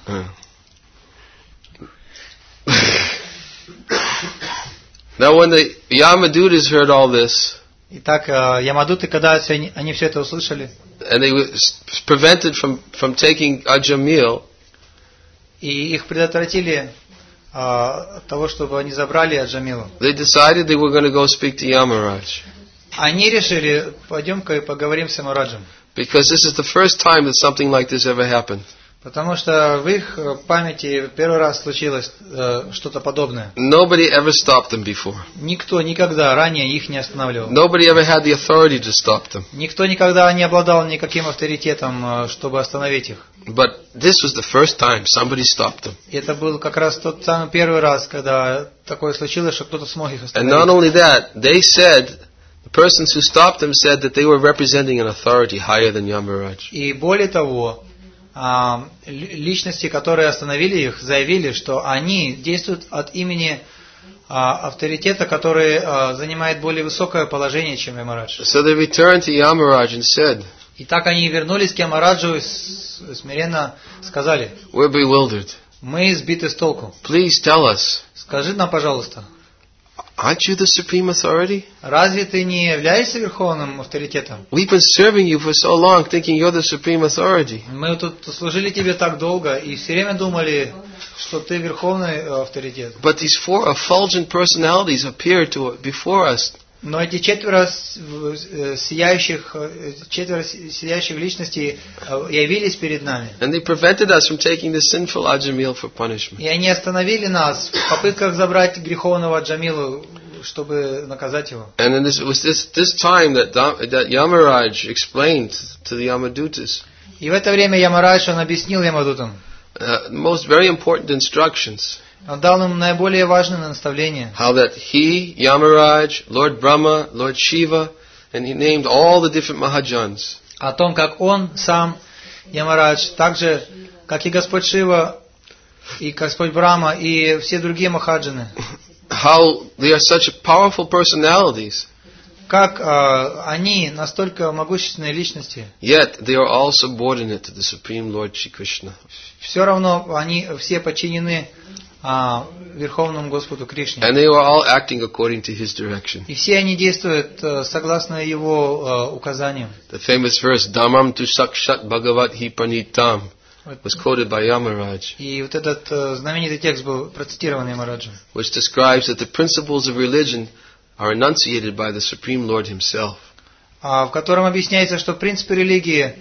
Now, when the Yamadutas heard all this, Итак, а, Ямадуты, когда все они, они все это услышали, and they were prevented from, from taking Ajamil, и их предотвратили а, от того, чтобы они забрали Аджамилу, they decided they were going to go speak to Yamaraj. они решили, пойдем-ка и поговорим с Ямараджем. Because this is the first time that something like this ever happened. Потому что в их э, памяти первый раз случилось э, что-то подобное. Nobody ever stopped them before. Никто никогда ранее их не останавливал. Nobody ever had the authority to stop them. Никто никогда не обладал никаким авторитетом, э, чтобы остановить их. But this was the first time somebody stopped them. И это был как раз тот самый первый раз, когда такое случилось, что кто-то смог их And not остановить. only that, they said, the persons who stopped them said that they were representing an authority higher than Yamaraj. И более того, а, личности, которые остановили их, заявили, что они действуют от имени а, авторитета, который а, занимает более высокое положение, чем Ямарадж. So they returned to Yamaraj and said, И так они вернулись к Ямараджу и с- смиренно сказали: we're bewildered. мы сбиты с толку. Please tell us, Скажи нам, пожалуйста, aren't you the supreme authority? разве ты не являешься верховным авторитетом? We've been serving you for so long thinking you're the supreme authority. Мы тут служили тебе так долго и все время думали, что ты верховный э, авторитет. But these four effulgent personalities appeared to before us. Но эти четверо с- в- э, сияющих, э, четверо си- сияющих личностей э, явились перед нами. And they prevented us from taking the sinful Ajamil for punishment. И они остановили нас в попытках забрать греховного Джамилу, чтобы наказать его. And then this, it was this, this time that, Da- that Yamaraj explained to the Yamadutas И в это время Ямарадж, он объяснил Ямадутам, uh, the most very important instructions. он дал им наиболее важное наставление. How that he, Yamaraj, Lord Brahma, Lord Shiva, and he named all the different Mahajans. О том, как он сам, Ямарадж, так же, как и Господь Шива, и Господь Брахма, и все другие махаджаны, How they are such powerful personalities, как э, они настолько могущественные личности, yet they are all subordinate to the Supreme Lord Shri Krishna. все равно они все подчинены а, Верховному Господу Кришне. And they are all acting according to his direction. И все они действуют э, согласно его э, указаниям. The famous verse, Dhammam tu sakshat bhagavat hi pranitam, was quoted by Yamaraj, И вот этот э, знаменитый текст был процитирован Ямараджем, which describes that the principles of religion are enunciated by the Supreme Lord himself. а, в котором объясняется, что принципы религии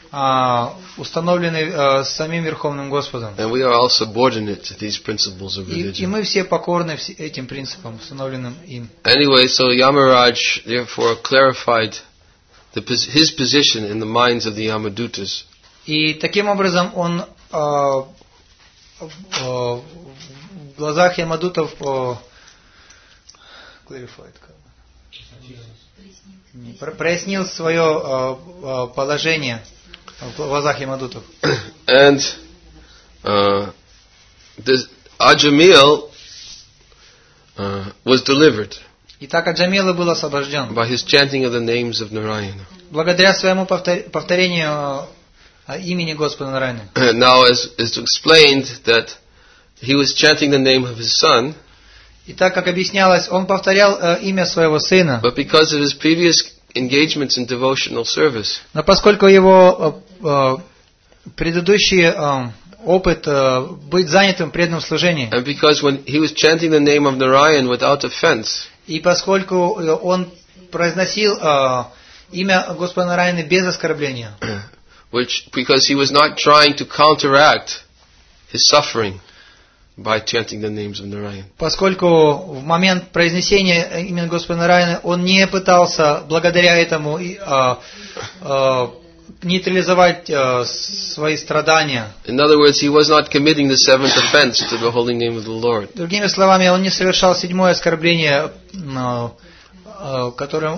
а, установлены а, самим Верховным Господом. And we are all subordinate to these principles of И, и religion. мы все покорны вс- этим принципам, установленным им. Anyway, so Yamaraj therefore clarified the, pos- his position in the minds of the Yamadutas. И таким образом он а, а, в глазах Ямадутов а, clarified, как бы, про- прояснил свое а, а, положение в глазах Ямадутов. And uh, this Ajamil uh, was delivered И так Аджамила был освобожден by his chanting of the names of Narayana. благодаря своему повтор- повторению а, имени Господа Нарайны. Now, as is explained that he was chanting the name of his son, И так как объяснялось, он повторял э, имя своего сына, but because of his previous engagements in devotional service, но поскольку его э, э, предыдущий э, опыт э, быть занятым в преданном служении, and because when he was chanting the name of Narayan without offense, и поскольку э, он произносил э, имя Господа Нарайны без оскорбления, which because he was not trying to counteract his suffering by chanting the names of Narayan. поскольку в момент произнесения имени Господа Нарайны он не пытался благодаря этому и, э, э, нейтрализовать э, свои страдания. In other words, he was not committing the seventh offense to the holy name of the Lord. Другими словами, он не совершал седьмое оскорбление, э, э, которое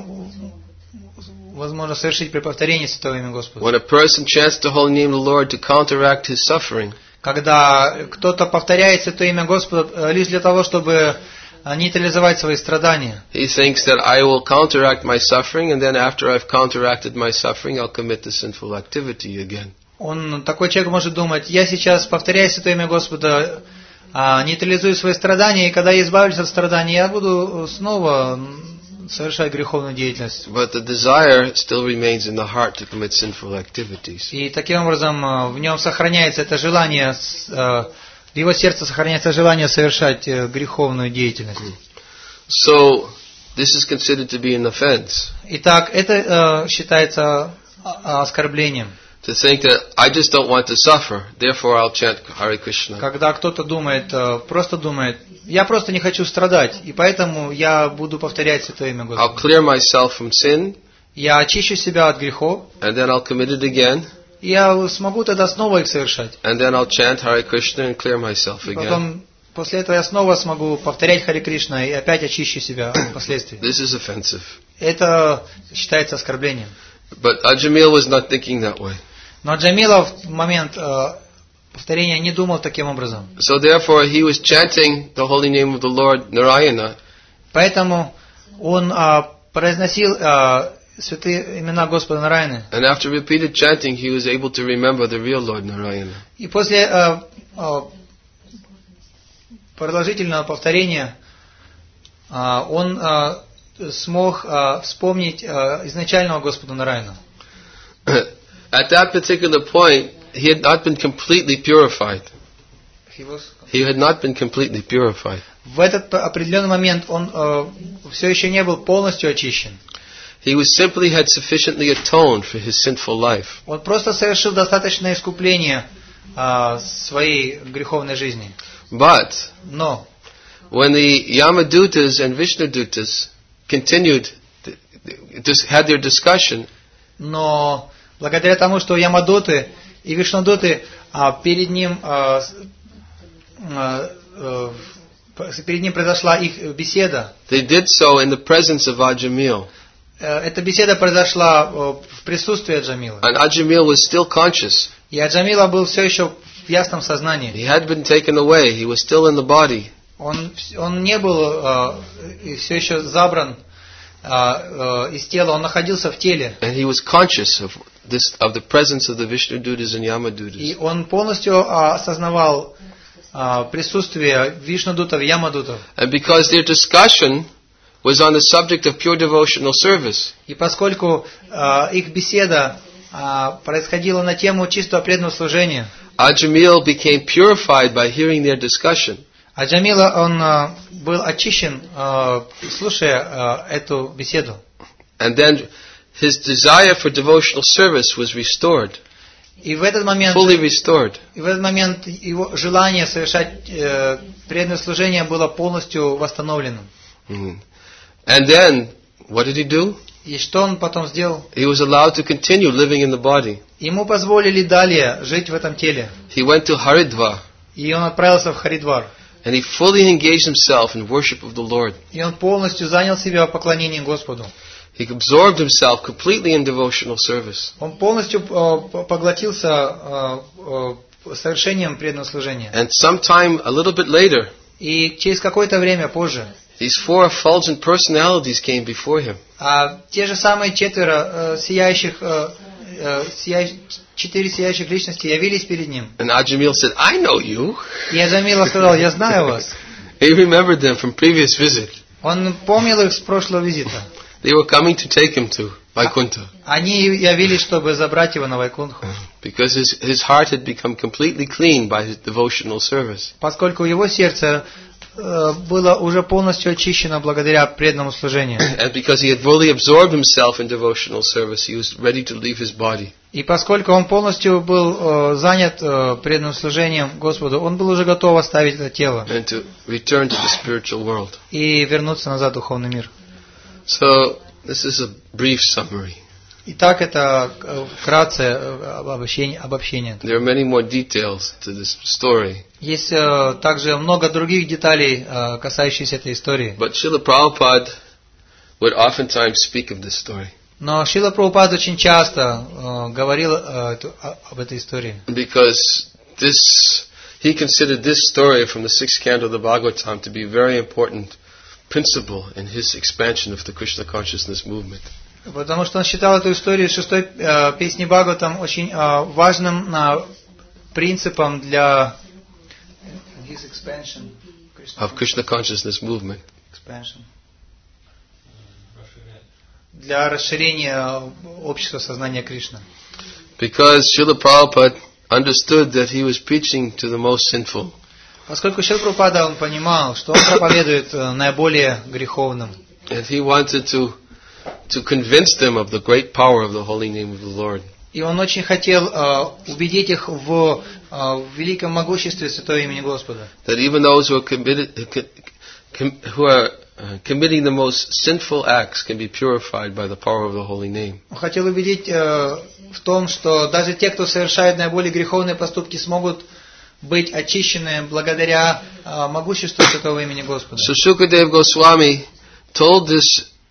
возможно совершить при повторении святого имени Господа. When a person chants the holy name of the Lord to counteract his suffering, Когда кто-то повторяет святое имя Господа э, лишь для того, чтобы э, нейтрализовать свои страдания, he thinks that I will counteract my suffering, and then after I've counteracted my suffering, I'll commit the sinful activity again. он, такой человек может думать: я сейчас повторяю святое имя Господа, э, нейтрализую свои страдания, и когда я избавлюсь от страданий, я буду снова совершать греховную деятельность. But the desire still remains in the heart to commit sinful activities. И таким образом э, в нем сохраняется это желание, с- э, в его сердце сохраняется желание совершать э, греховную деятельность. So, this is considered to be an offense. Итак, это э, считается о- оскорблением. To think that I just don't want to suffer, therefore I'll chant Hare Krishna. Когда кто-то думает, э, просто думает: я просто не хочу страдать, и поэтому я буду повторять святое имя I'll Господа. clear myself from sin, Я очищу себя от грехов, and then I'll commit it again, и я смогу тогда снова их совершать. and then I'll chant Hare Krishna and clear myself И again. потом, после этого я снова смогу повторять Харе Кришна и опять очищу себя впоследствии. This is offensive. Это считается оскорблением. But Ajamil was not thinking that way. Но Джамила в момент э, повторения не думал таким образом. So therefore he was chanting the holy name of the Lord Narayana. Поэтому он э, произносил э, святые имена Господа Нараяны. And after repeated chanting, he was able to remember the real Lord Narayana. И после э, э, продолжительного повторения э, он э, смог э, вспомнить э, изначального Господа Нараяна. At that particular point, he had not been completely purified. He was... He had not been completely purified. В этот определенный момент он э, все еще не был полностью очищен. He was simply had sufficiently atoned for his sinful life. Он просто совершил достаточное искупление э, своей греховной жизни. But Но when the Yamadutas and Vishnudutas continued, just had their discussion, но благодаря тому, что Ямадуты и Вишнудуты а, перед ним а, а, а, перед ним произошла их беседа. they did so in the presence of Ajamil. Эта беседа произошла в присутствии Аджамила. And Ajamil was still conscious. И Аджамила был все еще в ясном сознании. He had been taken away. He was still in the body. Он, он не был а, все еще забран а, а, из тела, он находился в теле. And he was conscious of this, of the presence of the Vishnudutas and И Yamadutas. он полностью а, осознавал а, присутствие Вишнудутов и Ямадутов. And because their discussion was on the subject of pure devotional service, И поскольку а, их беседа а, происходила на тему чистого преданного служения, Ajamil became purified by hearing their discussion. а Джамила, он а, был очищен, а, слушая а, эту беседу. And then his desire for devotional service was restored, И в этот момент, fully restored. и в этот момент его желание совершать э, преданное служение было полностью восстановлено. Mhm. And then, what did he do? И что он потом сделал? He was allowed to continue living in the body. Ему позволили далее жить в этом теле. He went to Haridwar, И он отправился в Харидвар. and he fully engaged himself in worship of the Lord. И он полностью занял себя в поклонении Господу. He absorbed himself completely in devotional service. Он полностью э, поглотился э, э, совершением преданного служения. And sometime a little bit later, И через какое-то время позже these four effulgent personalities came before him. а те же самые четверо э, сияющих, э, э, сияющ... четыре сияющих личности явились перед ним. And Ajamil said, I know you. И Аджамила сказал: я знаю вас. He remembered them from previous visit. Он помнил их с прошлого визита. They were coming to take him to Vaikuntha. Они явились, чтобы забрать его на Вайкунтху. Because his, his heart had become completely clean by his devotional service. Поскольку его сердце э, было уже полностью очищено благодаря преданному служению. And because he had fully absorbed himself in devotional service, he was ready to leave his body. И поскольку он полностью был э, занят э, преданным служением Господу, он был уже готов оставить это тело And to return to the spiritual world. и вернуться назад в духовный мир. So, this is a brief summary. Итак, это э, вкратце э, обобщение, обобщение. There are many more details to this story. Есть э, также много других деталей, э, касающихся этой истории. But Srila Prabhupada would oftentimes speak of this story. Но Шрила Прабхупад очень часто э, говорил э, эту- о- об этой истории. Because this, he considered this story from the sixth canto of the Bhagavatam to be a very important principle in his expansion of the Krishna consciousness movement. Потому что он считал эту историю шестой э, песни Бхагаватам очень э, важным э, принципом для his expansion, Of Krishna consciousness movement. expansion, для расширения общества сознания Кришны. Because Srila Prabhupada understood that he was preaching to the most sinful. Поскольку Шрила Прабхупада, он понимал, что он проповедует э, наиболее греховным. And he wanted to, to convince them of the great power of the holy name of the Lord. И он очень хотел э, убедить их в, э, в великом могуществе святого имени Господа. That even those who are committed, who are uh, committing the most sinful acts can be purified by the power of the holy name. Он хотел убедить э, в том, что даже те, кто совершает наиболее греховные поступки, смогут быть очищены благодаря э, могуществу святого имени Господа. So Shukadev Goswami told this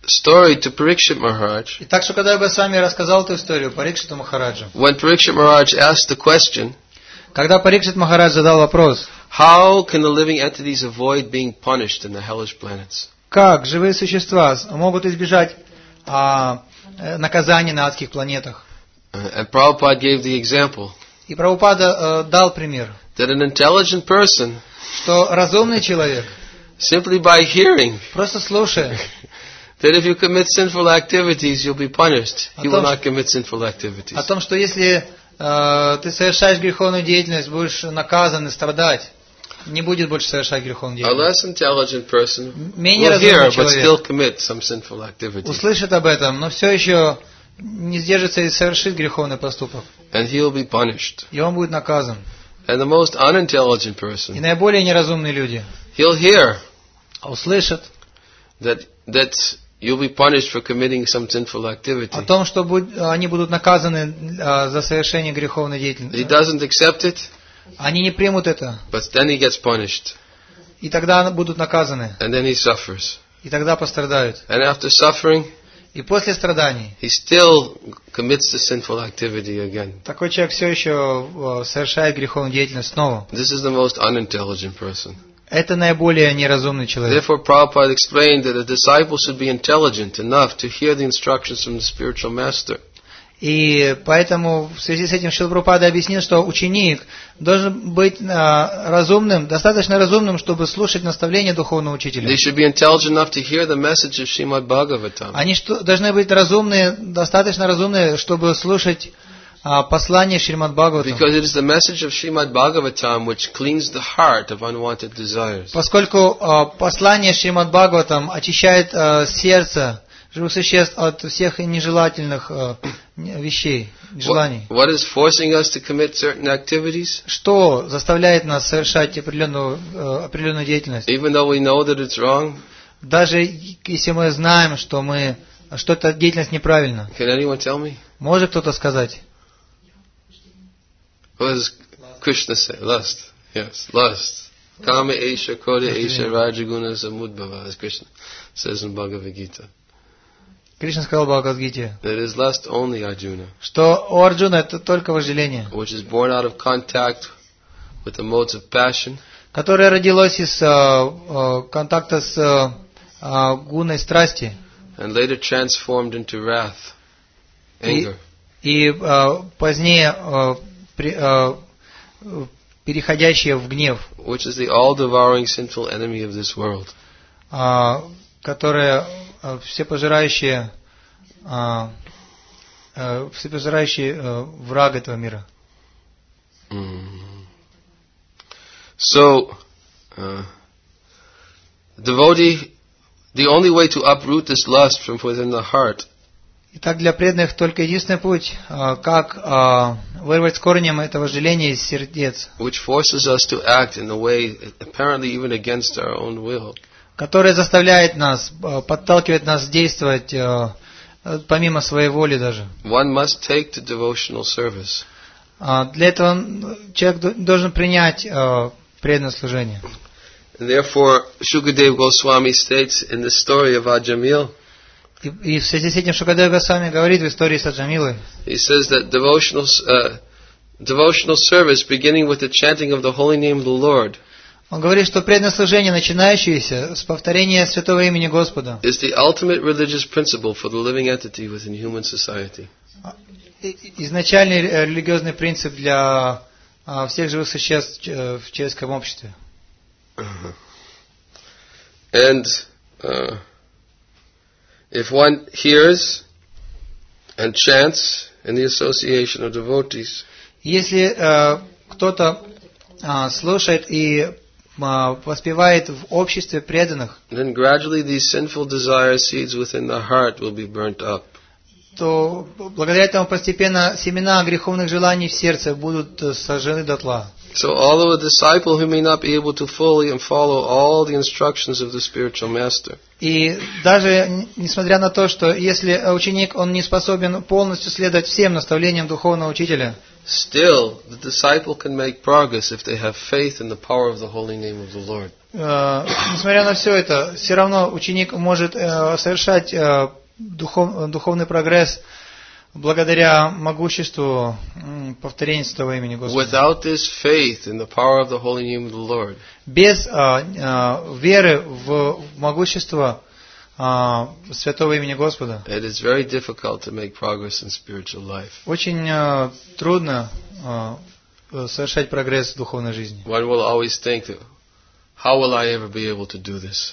story to Parikshit Maharaj, И так что, когда я бы с вами рассказал эту историю Парикшиту Махараджу, when Parikshit Maharaj asked the question, когда Парикшит Махарадж задал вопрос, how can the living entities avoid being punished in the hellish planets? как живые существа могут избежать а, наказания на адских планетах? Uh, and Prabhupada gave the example И Прабхупада э, дал пример, that an intelligent person, что разумный человек, simply by hearing просто слушая that if you commit sinful activities, you'll be punished, he will not commit sinful activities. о том, что если э, ты совершаешь греховную деятельность, будешь наказан и страдать, не будет больше совершать греховную A деятельность. less intelligent person Менее will hear, разумный but still человек commit some sinful activities. услышит об этом, но все еще не сдержится и совершит греховный поступок. And he'll be punished. И он будет наказан. And the most unintelligent И person, наиболее неразумные люди he'll hear услышат that that you'll be punished for committing some sinful activity. о том, что буд- они будут наказаны а, за совершение греховной He деятельности. doesn't accept it, Они не примут это, but then he gets punished. и тогда будут наказаны, And then he suffers. и тогда пострадают. And after suffering, И после страданий he still commits the sinful activity again. такой человек все еще э, совершает греховную деятельность снова. This is the most unintelligent person. Это наиболее неразумный человек. Therefore, Prabhupada explained that a disciple should be intelligent enough to hear the instructions from the spiritual master. И поэтому в связи с этим Шрила Прабхупада объяснил, что ученик должен быть а, разумным, достаточно разумным, чтобы слушать наставления духовного учителя. They should be intelligent enough to hear the message of Srimad Bhagavatam. Они что, должны быть разумные, достаточно разумные, чтобы слушать а, послание Шримад Бхагаватам. Because it is the message of Srimad Bhagavatam which cleans the heart of unwanted desires. Поскольку а, послание Шримад Бхагаватам очищает а, сердце живых существ от всех нежелательных а, вещей, желаний. What, what is forcing us to commit certain activities? Что заставляет нас совершать определенную, э, определенную деятельность? Even though we know that it's wrong, Даже если мы знаем, что мы, что эта деятельность неправильна. can anyone tell me? Может кто-то сказать? What does Krishna say? Lust. Yes, lust. Kama Esha Koda Esha Rajaguna Samudbhava, as Krishna says in Bhagavad Gita. Кришна сказал в Бхагавад-гите, That is lust only, Arjuna, что у Арджуна это только вожделение, which is born out of contact with the modes of passion, которое родилось из э, э, контакта с э, э, гуной страсти and later transformed into wrath, anger. и э, позднее э, при, э, переходящее в гнев, Which is the all-devouring sinful enemy of this world. э, которое э, всепожирающее, э, э, всепожирающий э, враг этого мира. Mm. So, uh, devotee, the only way to uproot this lust from within the heart Итак, для преданных только единственный путь, э, как э, вырвать с корнем это вожделение из сердец, which forces us to act in a way apparently even against our own will. которое заставляет нас, э, подталкивает нас действовать э, э, помимо своей воли даже. One must take to devotional service. А для этого человек д- должен принять э, преданное служение. And therefore, Shukadev Goswami states in the story of Ajamil, И, и в связи с этим Шукадев Госвами говорит в истории с Аджамилой, he says that devotional, uh, devotional service beginning with the chanting of the holy name of the Lord он говорит, что преданное служение, начинающееся с повторения святого имени Господа, is the ultimate religious principle for the living entity within human society. и- и- изначальный э, религиозный принцип для э, всех живых существ э, в человеческом обществе. Uh-huh. And uh, if one hears and chants in the association of devotees, Если э, кто-то э, слушает и э, воспевает в обществе преданных, then gradually these sinful desire seeds within the heart will be burnt up. то благодаря этому постепенно семена греховных желаний в сердце будут э, сожжены дотла. So although a disciple who may not be able to fully and follow all the instructions of the spiritual master, И даже н- несмотря на то, что если ученик он не способен полностью следовать всем наставлениям духовного учителя, still the disciple can make progress if they have faith in the power of the holy name of the Lord. Э, несмотря на все это, все равно ученик может э, совершать э, духов, духовный прогресс благодаря могуществу м, повторенчества во имени Господа. Without this faith in the power of the holy name of the Lord, Без э, э, веры в могущество э, святого имени Господа it is very difficult to make progress in spiritual life. очень э, трудно э, совершать прогресс в духовной жизни. One will always think, how will I ever be able to do this?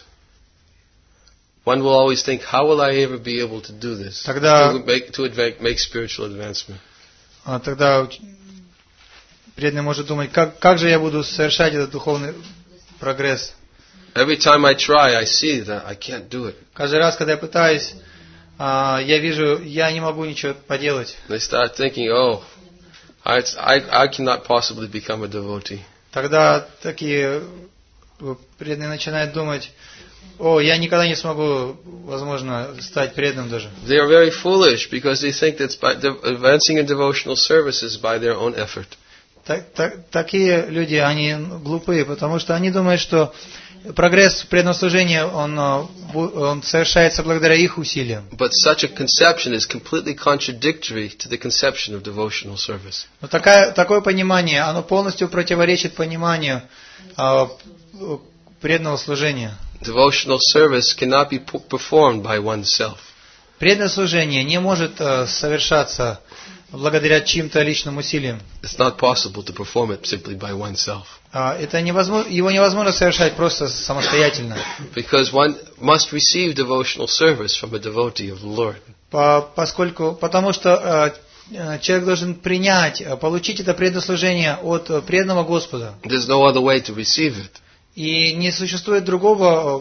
One will always think, how will I ever be able to do this? Тогда, to make, to advance, make spiritual advancement. а, тогда преданный может думать, как, как же я буду совершать этот духовный прогресс? Every time I try, I see that I can't do it. Каждый раз, когда я пытаюсь, а, я вижу, я не могу ничего поделать. They start thinking, oh, I, I, I cannot possibly become a devotee. Тогда такие преданные начинают думать, о, я никогда не смогу, возможно, стать преданным даже. They are very foolish because they think that by de- advancing in devotional service is by their own effort. Так, так, такие люди, они глупые, потому что они думают, что прогресс в преданном служении, он, он совершается благодаря их усилиям. But such a conception is completely contradictory to the conception of devotional service. Но такая, такое понимание, оно полностью противоречит пониманию а, преданного служения. Devotional service cannot be p- performed by oneself. Преданное служение не может а, совершаться благодаря чьим-то личным усилиям. It's not possible to perform it simply by oneself. А, это невозможно, его невозможно совершать просто самостоятельно. Because one must receive devotional service from a devotee of the Lord. По, поскольку, потому что а, человек должен принять, а, получить это преданное служение от а, преданного Господа. There's no other way to receive it. И не существует другого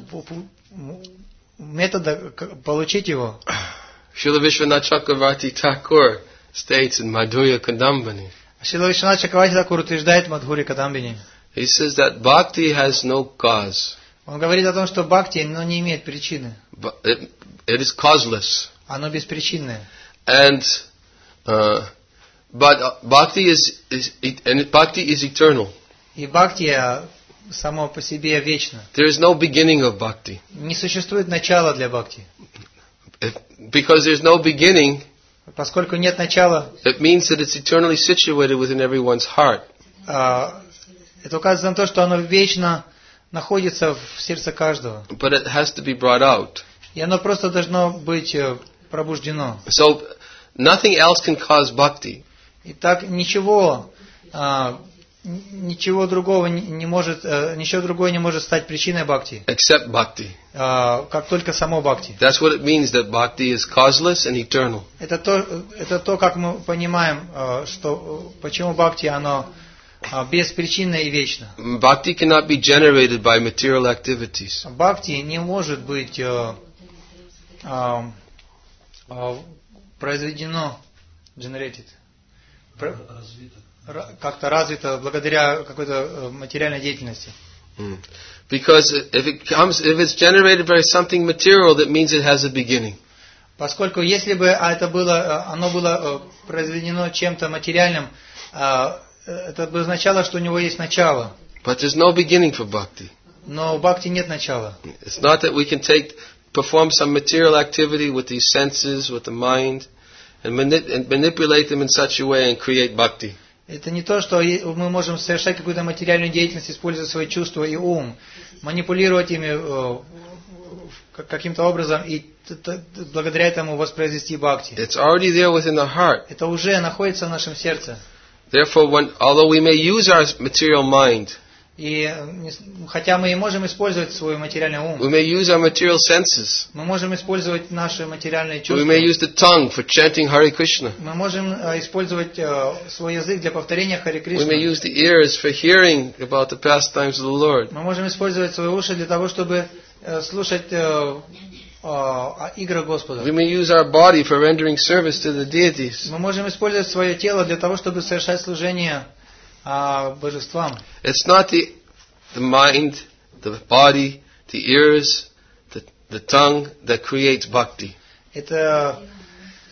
метода получить его. Srila Vishwanath Chakravarti Thakur states in Madhurya Kadambini, Шрила Вишванат Чакраварти Тхакур утверждает в Мадхури Кадамбини. he says that bhakti has no cause. Он говорит о том, что бхакти, но не имеет причины. But it, it is causeless. Оно беспричинное. And uh, but uh, bhakti is, is and bhakti is eternal. И бхакти само по себе вечно. There is no beginning of bhakti. Не существует начала для бхакти. If, because there's no beginning, Поскольку нет начала, it means that it's eternally situated within everyone's heart. это указывает на то, что оно вечно находится в сердце каждого. But it has to be brought out. И оно просто должно быть пробуждено. So nothing else can cause bhakti. Итак, ничего, ничего другого не может, ничего другое не может стать причиной бхакти, Except bhakti. как только само бхакти. That's what it means that bhakti is causeless and eternal. Это то, это то, как мы понимаем, что почему бхакти оно беспричинно и вечно. Bhakti cannot be generated by material activities. Бхакти не может быть а, а, а, произведено, generated, как-то развито благодаря какой-то материальной деятельности. Mm. Because if it comes, if it's generated by something material, that means it has a beginning. Поскольку если бы это было, оно было произведено чем-то материальным, это бы означало, что у него есть начало. But there's no beginning for bhakti. Но у бхакти нет начала. It's not that we can take, perform some material activity with these senses, with the mind, and, manip- and manipulate them in such a way and create bhakti. Это не то, что мы можем совершать какую-то материальную деятельность, используя свои чувства и ум, манипулировать ими каким-то образом и благодаря этому воспроизвести бхакти. It's already there within the heart. Это уже находится в нашем сердце. Therefore, when, although we may use our material mind, И хотя мы и можем использовать свой материальный ум, we may use our material senses, мы можем использовать наши материальные we чувства, may use the tongue for chanting Hare Krishna, мы можем использовать свой язык для повторения Харе we may Кришны, use the ears for hearing about the pastimes of the Lord, мы можем использовать свои уши для того, чтобы слушать о играх Господа. we may use our body for rendering service to the deities. Мы можем использовать свое тело для того, чтобы совершать служение а, божествам. It's not the, the mind, the body, the ears, the, the tongue that creates bhakti. Это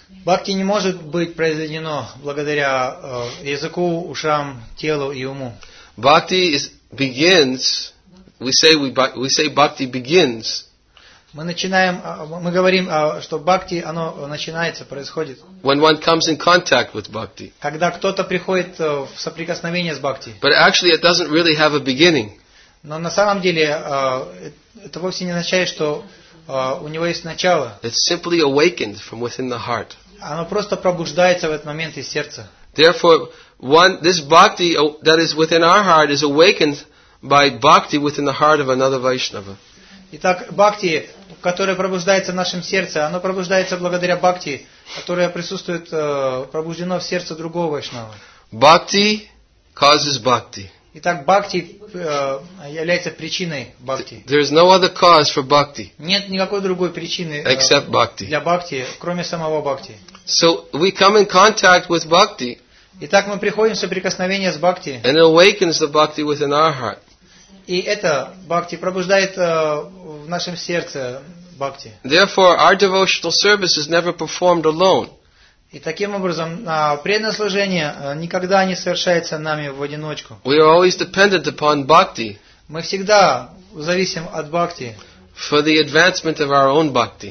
Бхакти не может быть произведено благодаря э, языку, ушам, телу и уму. Bhakti is, begins, we say, we, we say bhakti begins Мы начинаем, мы говорим, что бхакти, оно начинается, происходит, when one comes in contact with bhakti. когда кто-то приходит в соприкосновение с бхакти. But actually it doesn't really have a beginning. Но на самом деле это вовсе не означает, что у него есть начало. It's simply awakened from within the heart. Оно просто пробуждается в этот момент из сердца. Therefore, one, this bhakti that is within our heart is awakened by bhakti within the heart of another Vaishnava. Итак, бхакти, которое пробуждается в нашем сердце, оно пробуждается благодаря бхакти, которое присутствует, пробуждено в сердце другого вайшнава. Bhakti causes bhakti. Итак, бхакти является причиной бхакти. There is no other cause for bhakti Нет никакой другой причины except bhakti. для бхакти, кроме самого бхакти. So we come in contact with bhakti, Итак, мы приходим в соприкосновение с бхакти, and it awakens the bhakti within our heart. и это бхакти пробуждает в нашем сердце бхакти. Therefore, our devotional service is never performed alone. И таким образом преданное служение никогда не совершается нами в одиночку. We are always dependent upon bhakti Мы всегда зависим от бхакти for the advancement of our own bhakti.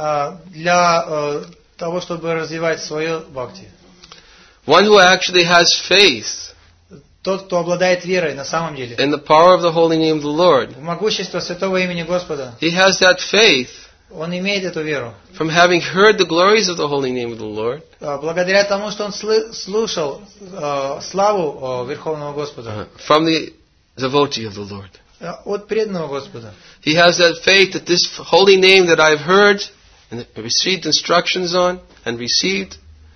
для того, чтобы развивать свое бхакти. One who actually has faith Тот, кто обладает верой на самом деле, in the power of the holy name of the Lord, в могущество святого имени Господа, he has that faith он имеет эту веру. from having heard the glories of the holy name of the Lord, Благодаря тому, что он слушал славу Верховного Господа, from the devotee of the Lord. от преданного Господа. He has that faith that this holy name that I've heard and received instructions on and received,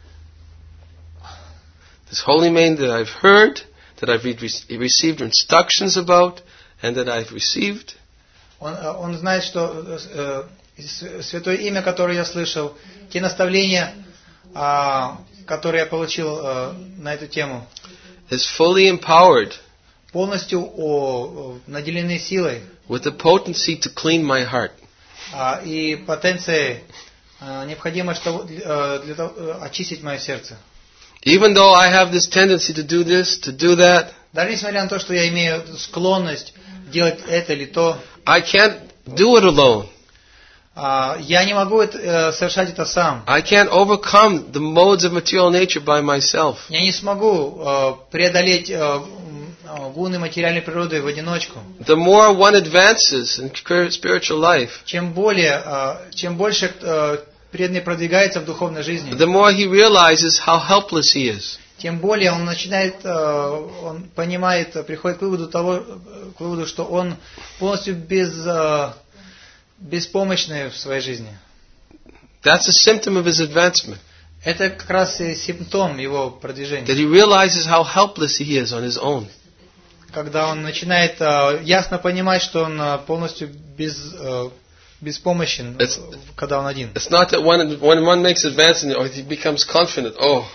this holy name that I've heard, that I've received instructions about, and that I've received, Он, он знает, что э, святое имя, которое я слышал, те наставления, э, которые я получил э, на эту тему, is fully empowered полностью о, наделены силой with the potency to clean my heart. э, и потенцией, э, необходимой, чтобы, э, для того, э, очистить мое сердце. Even though I have this tendency to do this, to do that, Даже несмотря на то, что я имею склонность делать это или то, I can't do it alone. э, я не могу это, э, совершать это сам. I can't overcome the modes of material nature by myself. Я не смогу э, преодолеть э, гуны материальной природы в одиночку. The more one advances in spiritual life, Чем более, э, чем больше э, преданный продвигается в духовной жизни, the more he realizes how helpless he is. тем более он начинает, э, он понимает, приходит к выводу того, к выводу, что он полностью без, э, беспомощный в своей жизни. That's a symptom of his advancement. Это как раз и симптом его продвижения. That he realizes how helpless he is on his own. Когда он начинает э, ясно понимать, что он э, полностью без, э, беспомощен, It's- когда он один. It's not that when, when one makes advancement, or he becomes confident, oh,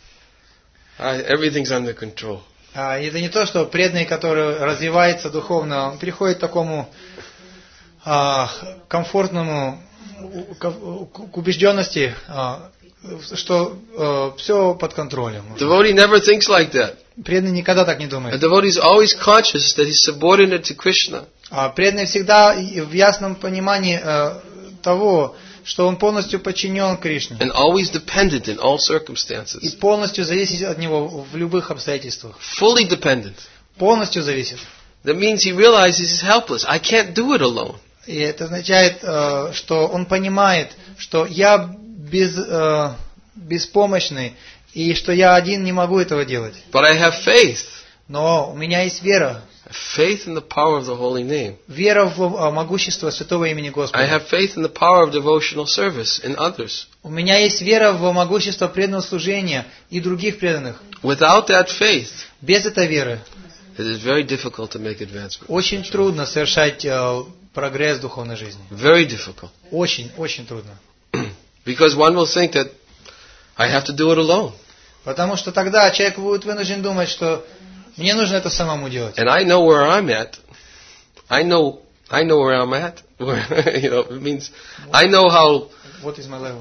I, everything's under control. А, это не то, что преданный, который развивается духовно, он переходит к такому а, комфортному, к, к убежденности, а, что а, все под контролем. Devotee never thinks like that. Преданный никогда так не A думает. devotee is always conscious that he's subordinate to Krishna. А преданный всегда в ясном понимании а, того, что он полностью подчинен Кришне And always dependent in all и circumstances. полностью зависит от него в любых обстоятельствах. Fully dependent. Полностью зависит. That means he realizes he's helpless. I can't do it alone. И это означает, э, что он понимает, что я без, э, беспомощный, и что я один не могу этого делать. But I have faith. Но у меня есть вера. Faith in the power of the holy name. Вера в э, могущество святого имени I Господа. have faith in the power of devotional service in others. У меня есть вера в могущество преданного служения и других преданных. Without that faith, Без этой веры it is very difficult to make advancement. очень трудно совершать э, прогресс в духовной жизни. Very difficult. Очень, очень трудно. Because one will think that I have to do it alone. Потому что тогда человек будет вынужден думать, что мне нужно это самому делать. And I know where I'm at. I know I know where I'm at. Where, you know, it means I know how What is my level?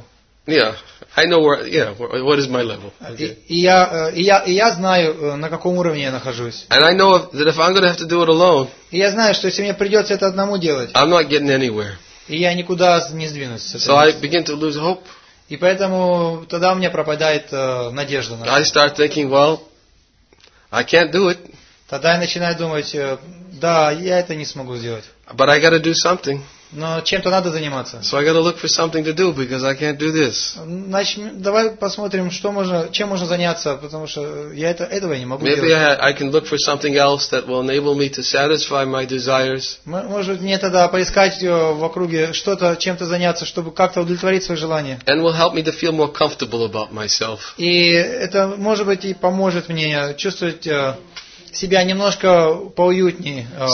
Yeah, I know where. Yeah, what is my level? И, и, я, и, я, и я знаю, на каком уровне я нахожусь. And I know if, that if I'm going to have to do it alone, И я знаю, что если мне придется это одному делать, I'm not getting anywhere. и я никуда не сдвинусь с So I этого. begin to lose hope. И поэтому тогда у меня пропадает э, надежда. На I start thinking, well, I can't do it, Тогда я начинаю думать, э, да, я это не смогу сделать. but I got to do something. Но чем-то надо заниматься. So I got to look for something to do because I can't do this. Значит, давай посмотрим, что можно, чем можно заняться, потому что я это, этого я не могу Maybe делать. I, I can look for something else that will enable me to satisfy my desires. М- Может, мне тогда поискать э, в округе что-то, чем-то заняться, чтобы как-то удовлетворить свои желания. And will help me to feel more comfortable about myself. И это, может быть, и поможет мне чувствовать э, себя немножко поуютнее, э,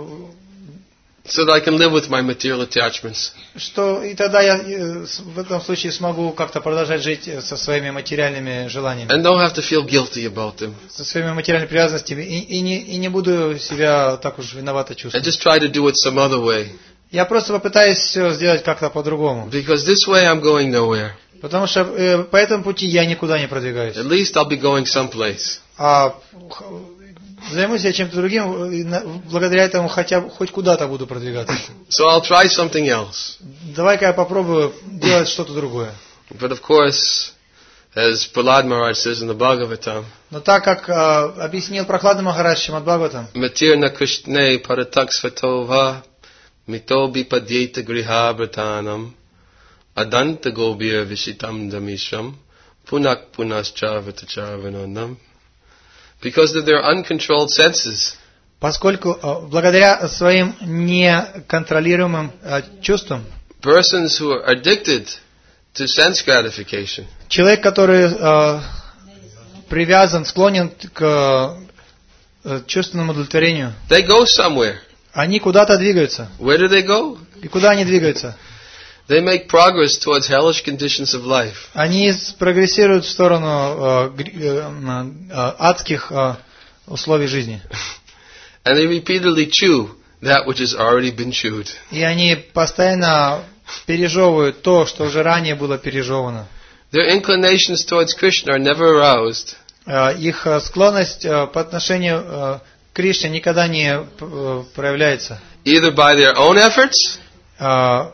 So that I can live with my material attachments. что и тогда я э, с- в этом случае смогу как-то продолжать жить э, со своими материальными желаниями, And don't have to feel guilty about them. со своими материальными привязанностями, и, и, не, и не буду себя так уж виновато And чувствовать. just try to do it some other way. Я просто попытаюсь все сделать как-то по-другому, Because this way I'm going nowhere. потому что э, по этому пути я никуда не продвигаюсь. At least I'll be going someplace. А х- займусь я чем-то другим, и на- благодаря этому хотя бы хоть куда-то буду продвигаться. So I'll try something else. Давай-ка я попробую делать что-то другое. But of course, as Prahlad Maharaj says in the Bhagavatam, Но так как э, объяснил Прохладный Махарадж Шримад Бхагаватам, Matirna Krishne Parataksvatova Mito Bipadyeta Griha Bratanam Adanta Gobir Vishitam Damishram Punak Punascha Vatacharvanandam. Because of their uncontrolled senses, поскольку э, благодаря своим неконтролируемым э, чувствам, persons who are addicted to sense gratification, человек, который э, привязан, склонен к э, чувственному удовлетворению, they go somewhere. они куда-то двигаются. Where do they go? И куда они двигаются? They make progress towards hellish conditions of life. Они прогрессируют в сторону э, гри- э, э, адских э, условий жизни. And they repeatedly chew that which has already been chewed. И они постоянно пережевывают то, что уже ранее было пережевано. Their inclinations towards Krishna are never aroused. Э, Их э, склонность э, по отношению э, к Кришне никогда не э, проявляется. Either by their own efforts Э,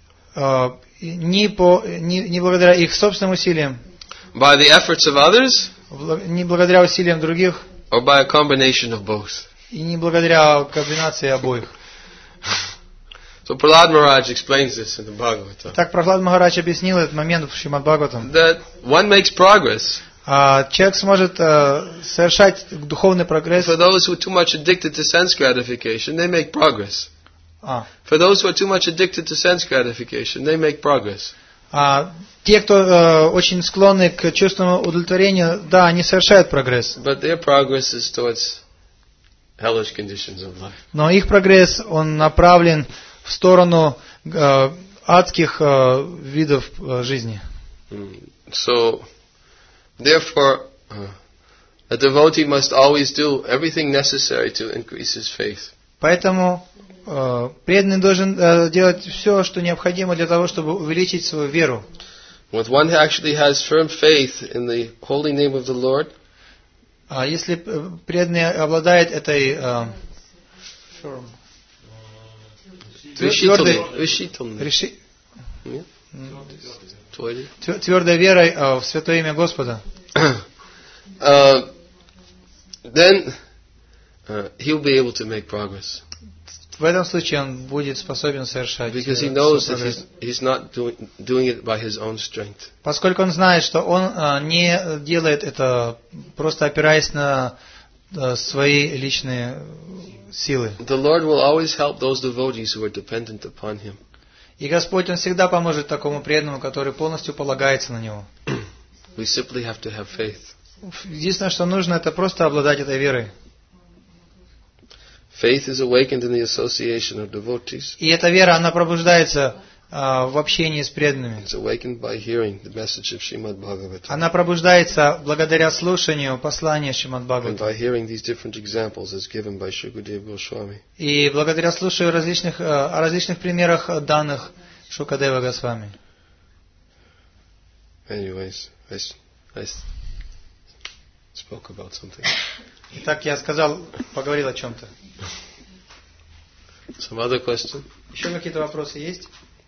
э, Ни, по, ни, ни благодаря их собственным усилиям, by the efforts of others, бла- ни благодаря усилиям других, or by a combination of both. и не благодаря комбинации обоих. So Prahlad Maharaj explains this in the Bhagavatam. Так Прохлад Махарадж объяснил этот момент в Шримад Бхагаватам. That one makes progress А человек сможет э, совершать духовный прогресс. for those who are too much addicted to sense gratification, they make progress. А, For those who are too much addicted to sense gratification, they make progress. а те, кто э, очень склонны к чувственному удовлетворению, да, они совершают прогресс. But their progress is towards hellish conditions of life. Но их прогресс, он направлен в сторону э, адских э, видов э, жизни. Mm. So, therefore, uh, a devotee must always do everything necessary to increase his faith. Поэтому э, преданный должен э, делать все, что необходимо для того, чтобы увеличить свою веру. When one actually has firm faith in the holy name of the Lord, А если э, преданный обладает этой э, твердой, Vishitulni, Vishitulni. реши- Yeah. Twenty. твер- твердой верой э, в святое имя Господа, uh, then uh, he'll be able to make progress в этом случае он будет способен совершать э, because he свой knows that прогресс. he's, he's not doing, doing it by his own strength. Поскольку он знает, что он э, не делает это просто опираясь на э, свои личные силы. The Lord will always help those devotees who are dependent upon Him. И Господь, Он всегда поможет такому преданному, который полностью полагается на Него. We simply have to have faith. Единственное, что нужно, это просто обладать этой верой. Faith is awakened in the association of devotees. И эта вера, она пробуждается а, в общении с преданными. It's awakened by hearing the message of Srimad Bhagavatam Она пробуждается благодаря слушанию послания Шримад and Бхагаватам. by hearing these different examples as given by Shukadeva Goswami. И благодаря слушанию различных, э, о различных примерах данных Шукадева Госвами. Anyways, I, I spoke about something. Итак, я сказал, поговорил о чем-то. Some other question? Еще какие-то вопросы есть?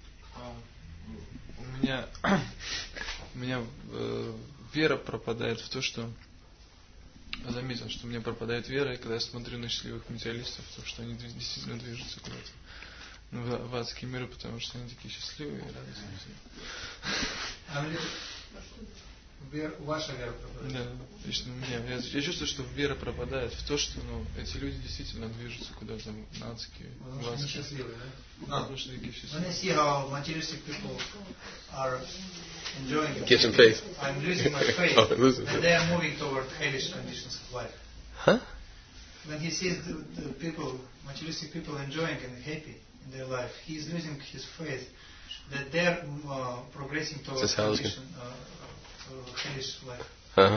У меня, у меня э, вера пропадает в то, что я заметил, что у меня пропадает вера, и когда я смотрю на счастливых материалистов, то что они действительно движутся куда-то в, в адские миры, потому что они такие счастливые и радостные. Вер, ваша вера пропадает. Да, лично у меня. Я, я чувствую, что вера пропадает в то, что ну, эти люди действительно движутся куда-то на адские. Потому что они счастливые, да? Да, потому что такие счастливые. When I see how materialistic people are enjoying it, Give some faith. I'm losing my faith, Oh, losing and they are moving toward hellish conditions of life. Huh? When he sees the, the people, materialistic people enjoying and happy in their life, he is losing his faith that they are uh, progressing towards condition, uh, uh, hellish life. Uh-huh.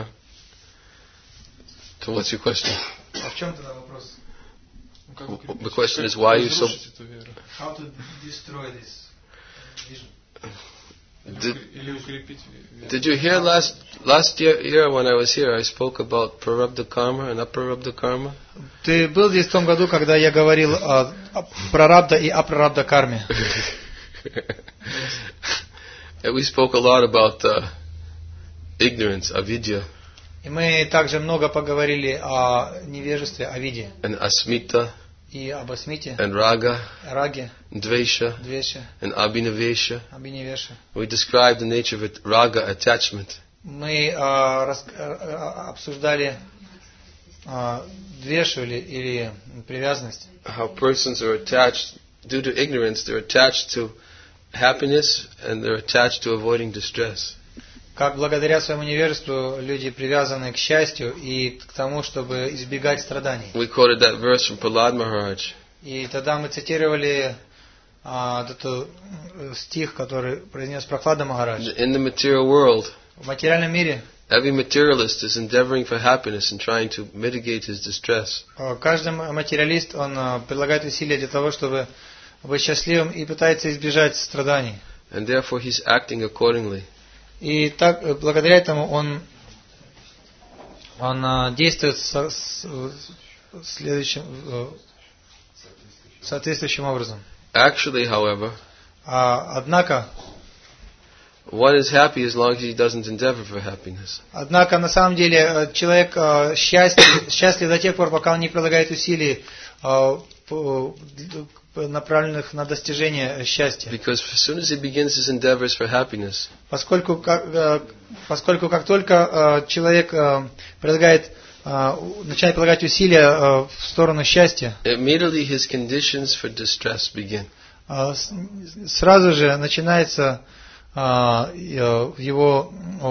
So what's your question? А в чем тогда вопрос? Ну, как бы, The question is why you so... эту веру? How to destroy this vision? Did, Или укрепить веру. did you hear last last year, year when I was here, I spoke about prarabdha karma and aprarabdha karma? Ты был здесь в том году, когда я говорил о, о прарабдха и апрарабдха карме? And we spoke a lot about uh, ignorance, avidya, И мы также много поговорили о невежестве, о виде, and asmita, и об асмите, and raga, раге, dvesha, двеше, and abhinavesha. абхинавеше. We described the nature of it, raga, attachment. Мы а, рас, а, обсуждали а, двешу или, или привязанность. How persons are attached, due to ignorance, they're attached to happiness and they're attached to avoiding distress. Как благодаря своему невежеству люди привязаны к счастью и к тому, чтобы избегать страданий. We quoted that verse from Prahlad Maharaj. И тогда мы цитировали а, этот стих, который произнес Прохлада Махарадж. In the material world, В материальном мире every materialist is endeavoring for happiness and trying to mitigate his distress. каждый материалист, он прилагает усилия для того, чтобы быть счастливым и пытается избежать страданий. And therefore he's acting accordingly. И так, благодаря этому он, он действует со, с, следующим, соответствующим образом. Actually, however, А, однако, one is happy as long as he doesn't endeavor for happiness. однако, на самом деле, человек счастлив, счастлив до тех пор, пока он не прилагает усилий, направленных на достижение счастья. Because as soon as he begins his endeavors for happiness, Поскольку как, поскольку как только человек прилагает, начинает прилагать усилия в сторону счастья, immediately his conditions for distress begin. сразу же начинается его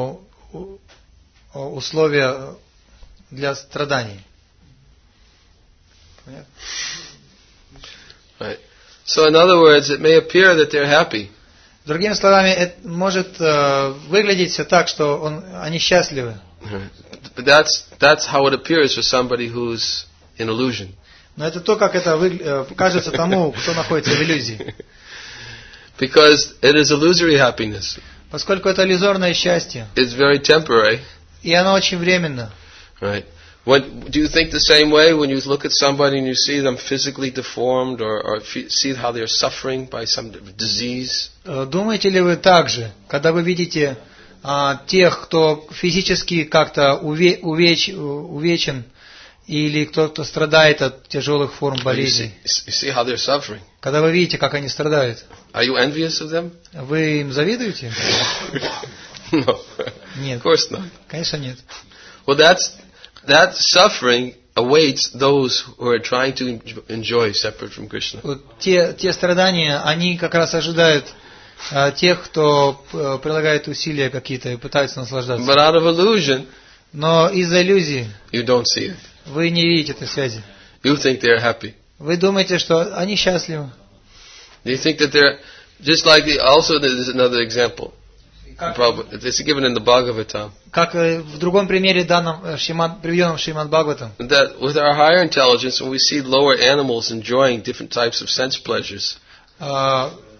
условия для страданий. Понятно? Right. So in other words, it may appear that they're happy. Другими словами, это может э, выглядеть все так, что он, они счастливы. But that's that's how it appears for somebody who's in illusion. Но это то, как это вы, э, кажется тому, кто находится в иллюзии. Because it is illusory happiness. Поскольку это иллюзорное счастье. It's very temporary. И оно очень временно. Right. When, do you think the same way when you look at somebody and you see them physically deformed or, or see how they're suffering by some disease? Думаете ли вы так же, когда вы видите а, тех, кто физически как-то уве, увеч, увечен или кто-то страдает от тяжелых форм болезней? You see, you see how they're suffering. Когда вы видите, как они страдают? Are you envious of them? Вы им завидуете? No. Нет. Of course not. Конечно нет. Well, that's that suffering awaits those who are trying to enjoy separate from Krishna. Вот те, те страдания, они как раз ожидают а, тех, кто а, прилагает усилия какие-то и пытается наслаждаться. But out of illusion, Но из-за иллюзии you don't see it. вы не видите этой связи. You think they're happy. Вы думаете, что они счастливы. You think that they're just like the. Also, there's another example. Probably, it's given in the Bhagavatam. Как в другом примере, данном, Шримад, приведенном в Шримад Бхагаватам. That with our higher intelligence, when we see lower animals enjoying different types of sense pleasures, Uh,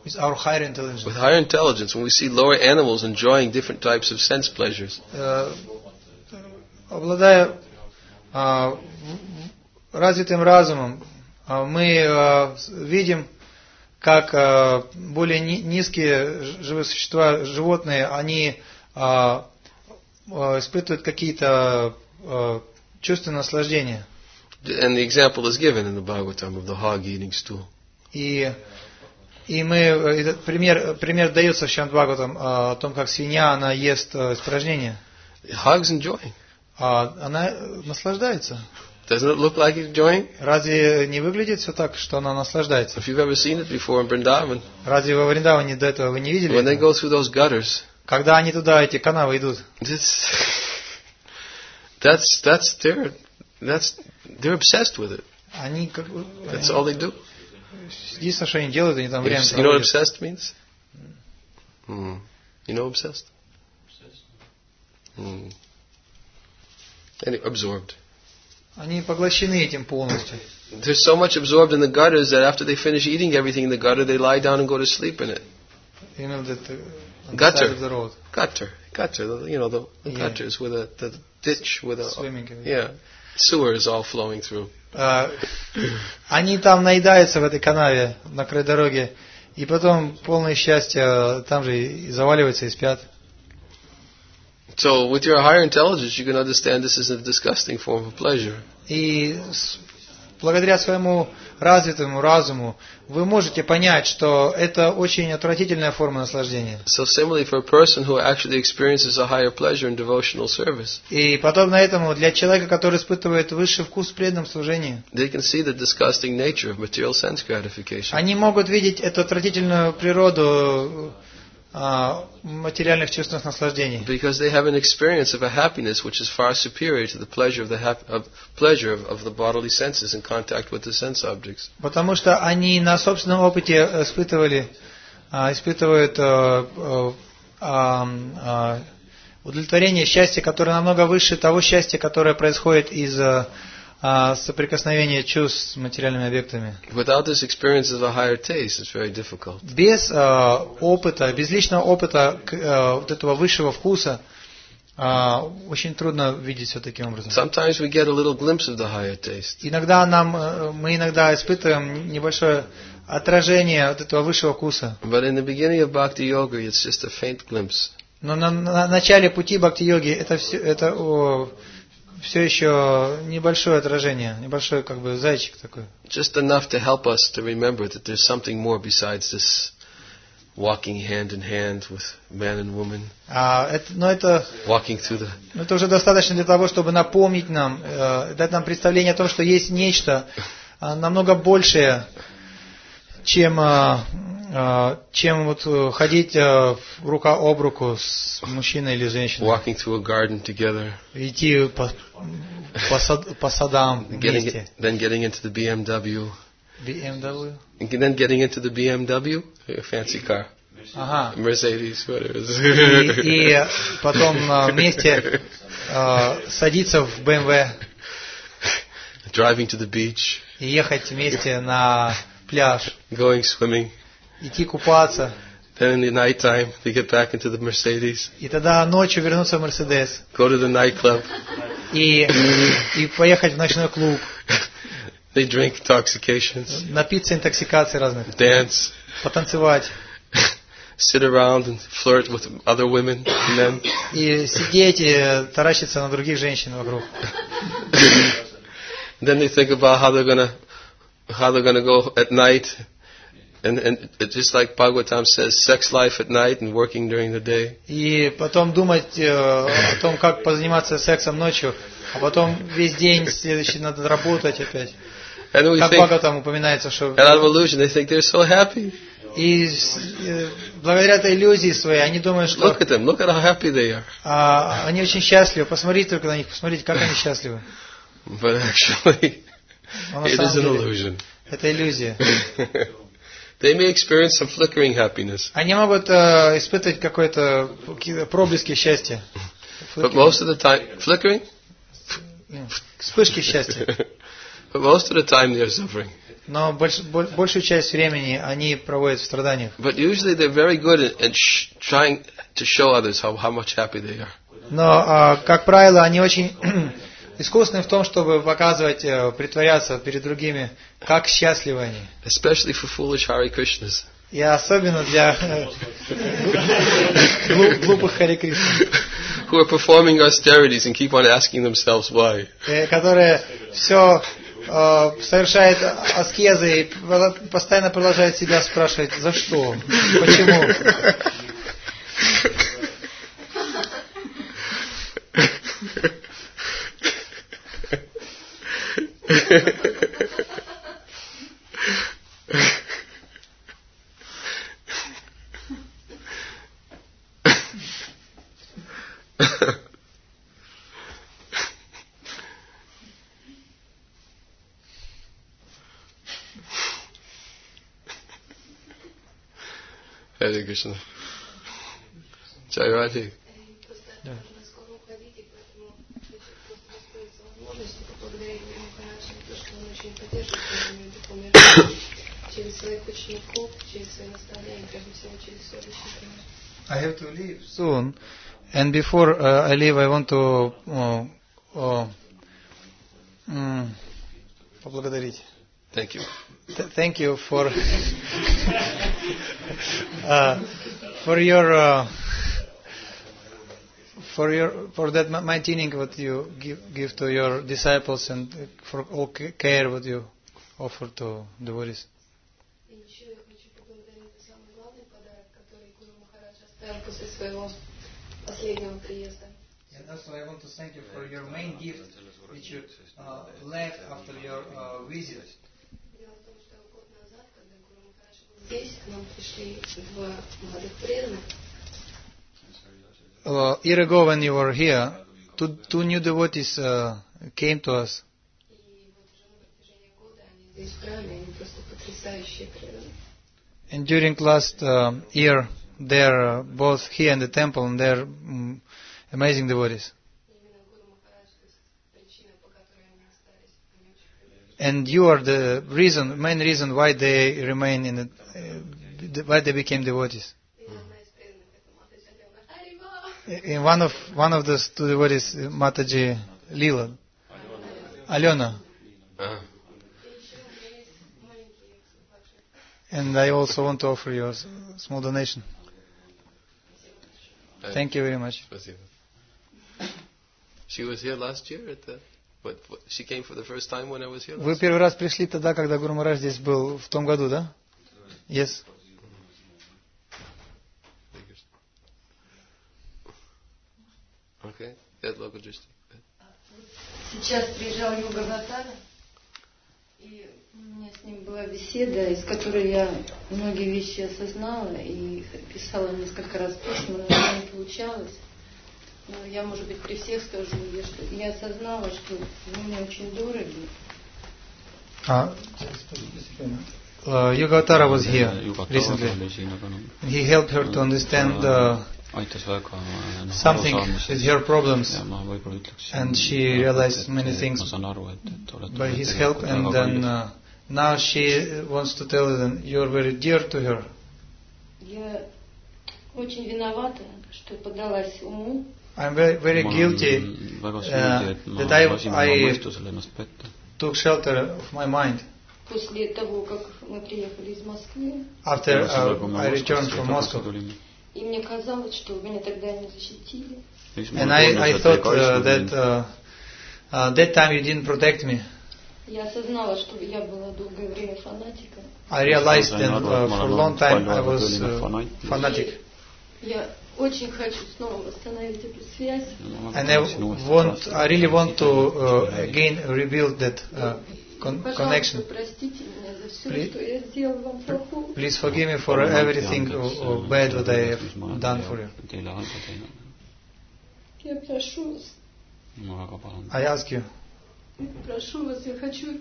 with our higher intelligence. With higher intelligence, when we see lower animals enjoying different types of sense pleasures, Э, Обладая а, в- развитым разумом, а, мы а, с- видим, как а, более ни- низкие ж- живые существа, животные, они а, а, испытывают какие-то а, чувства наслаждения. and the example is given in the Bhagavatam of the hog eating stool. И, и мы, э, этот пример, пример дается в Шримад Бхагаватам а, о том, как свинья, она ест а, испражнения. The hog's enjoying. А она э, наслаждается. Doesn't it look like he's enjoying? Разве не выглядит все так, что она наслаждается? If you've ever seen it before in Vrindavan, Разве во Вриндаване до этого вы не видели when they этого? go through those gutters, Когда они туда, эти канавы идут, it's, that's that's they're that's they're obsessed with it. они как бы- That's all they do. единственное, что они делают, они там время You know what проводят. obsessed means? Hmm. You know obsessed? Hmm. Anyway, absorbed. Они поглощены этим полностью. They're so much absorbed in the gutters that after they finish eating everything in the gutter, they lie down and go to sleep in it. Именно вот это, on the Gutter. side of the road. Gutter, gutter. the- You know the, the Yeah. gutters with a the ditch with a Swimming. yeah sewer is all flowing through. А, Они там наедаются в этой канаве на край дороги, и потом полное счастье там же и заваливаются и спят. So with your higher intelligence, you can understand this is a disgusting form of pleasure. И с- благодаря своему развитому разуму вы можете понять, что это очень отвратительная форма наслаждения. So similarly, for a person who actually experiences a higher pleasure in devotional service, И подобно этому, для человека, который испытывает высший вкус в преданном служении, they can see the disgusting nature of material sense gratification. они могут видеть эту отвратительную природу а, материальных чувственных наслаждений. Because they have an experience of a happiness which is far superior to the pleasure of the hap- of pleasure of, of the bodily senses in contact with the sense objects. Потому что они на собственном опыте испытывали, а, испытывают а, а, а, удовлетворение, счастье, которое намного выше того счастья, которое происходит из а, а, соприкосновения чувств с материальными объектами. Without this experience of a higher taste, it's very difficult. Без а, опыта, без личного опыта к- а, вот этого высшего вкуса а, очень трудно видеть все таким образом. Sometimes we get a little glimpse of the higher taste. Иногда нам, э, мы иногда испытываем небольшое отражение вот этого высшего вкуса. But in the beginning of Bhakti Yoga, it's just a faint glimpse. Но на, на начале пути бхакти-йоги это все, это о, все еще небольшое отражение, небольшой как бы зайчик такой. Just enough to help us to remember that there's something more besides this walking hand in hand with man and woman, А это, но это, walking through the... но это уже достаточно для того, чтобы напомнить нам, э, дать нам представление о том, что есть нечто э, намного большее, чем, э, э, чем вот э, ходить э, рука об руку с мужчиной или женщиной. walking through a garden together, Идти по, по, сад- по садам getting вместе. it, then getting into the B M W, би эм дабл ю? and then getting into the B M W, a fancy car, Ага. Mercedes, whatever it is. И, и потом э, вместе э, садиться в бэ эм вэ Driving to the beach, и ехать вместе на пляж, going swimming, идти купаться, then in the night time they get back into the Mercedes, и тогда ночью вернуться в Мерседес go to the nightclub, и, и поехать в ночной клуб, they drink intoxications, напиться интоксикаций разных, dance, потанцевать sit around and flirt with other women, men. и сидеть и таращиться на других женщин вокруг. Then they think about how they're gonna how they're gonna go at night, and and it, just like Bhagavatam says, sex life at night and working during the day. И потом думать э, о том, как позаниматься сексом ночью, а потом весь день следующий надо работать опять. And we Как think, Бхага там упоминается, что and out of illusion, they think they're so happy. и с- э, благодаря этой иллюзии своей они думают, что Look at them. Look at how happy they are. а, они очень счастливы. Посмотрите только на них, посмотрите, как они счастливы. But actually, Но на it is самом an деле illusion. это иллюзия. They may experience some flickering happiness, Они могут э, испытывать какое-то какие-то проблески счастья, but most of the time, flickering. вспышки счастья. But most of the time, they're suffering. Но больш, большую часть времени они проводят в страданиях. But usually they're very good at, at sh- trying to show others how, how much happy they are. Но, а, как правило, они очень искусны в том, чтобы показывать, притворяться перед другими, как счастливы они. Especially for foolish Hare Krishnas. И особенно для глупых Харе Кришна. Who are performing austerities and keep on asking themselves why. Которые все э, совершают аскезы и постоянно продолжают себя спрашивать, за что, почему. Hare Krishna. Jai Radhe. Да. I have to leave soon, and before uh, I leave, I want to uh, uh, um, поблагодарить. Thank you. Th- thank you for uh, for your uh, for your for that maintaining what you give give to your disciples and for all care what you offer to devotees. And also I want to thank you for your main gift which you uh, left after your uh, visit. Uh, a year ago when you were here, two, two new devotees uh, came to us. And during last uh, year, they're uh, both here in the temple and they're um, amazing devotees. And you are the reason, main reason why they remain in the, uh, why they became devotees. In one of one of the two devotees, Mataji Lila, Alyona. Uh-huh. And I also want to offer you a small donation. Thank you very much. She was here last year at the. What, what, she came for the first time when I was here. Вы первый раз пришли тогда, когда Гуру Махарадж здесь был в том году, да? Yes. Okay. Сейчас приезжал Йога Гатара, и у меня с ним была беседа, из которой я многие вещи осознала и писала несколько раз письма, но у меня не получалось. Но я, может быть, при всех скажу, я, что, я осознала, что вы мне очень дороги. Uh, uh, Yoga Gatara was here recently. He helped her to understand uh, something with her problems, and she realized many things by his help. And then uh, now she wants to tell them you are very dear to her. Я очень виновата, что поддалась уму. I'm very, very guilty uh, that I, I took shelter of my mind. После того, как мы приехали из Москвы, after uh, I returned from Moscow. И мне казалось, что вы меня тогда не защитили. And I, I thought uh, that uh, uh, that time you didn't protect me. Я осознала, что я была долгое время фанатиком. I realized that uh, for a long time I was uh, fanatic. Я очень хочу снова восстановить эту связь. And I want, I really want to uh, again rebuild that uh, con- connection. Простите меня за все, что я сделала вам плохого. Please forgive me for everything uh, bad that I have done for you. Я прошу вас. I ask you. Прошу вас, я хочу.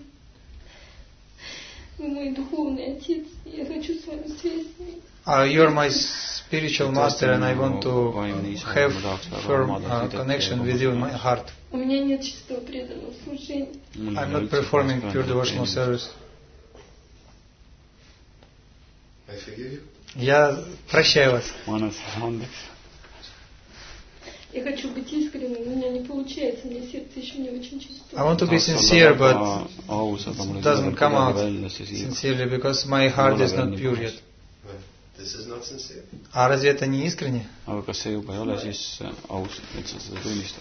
Вы мой духовный отец, я хочу с вами связь. Uh, you're my spiritual master, and I want to have firm uh, connection with you in my heart. У меня нет чистого преданного служения. I'm not performing pure devotional service. I forgive you. Я прощаю вас. Я хочу быть искренним, но у меня не получается, мне сердце еще не очень чувствует. I want to be sincere, but doesn't come out sincerely because my heart is not pure yet. This is not sincere. А разве это не искренне? aga kas see juba ei ole siis aus, et sa seda tunnistad?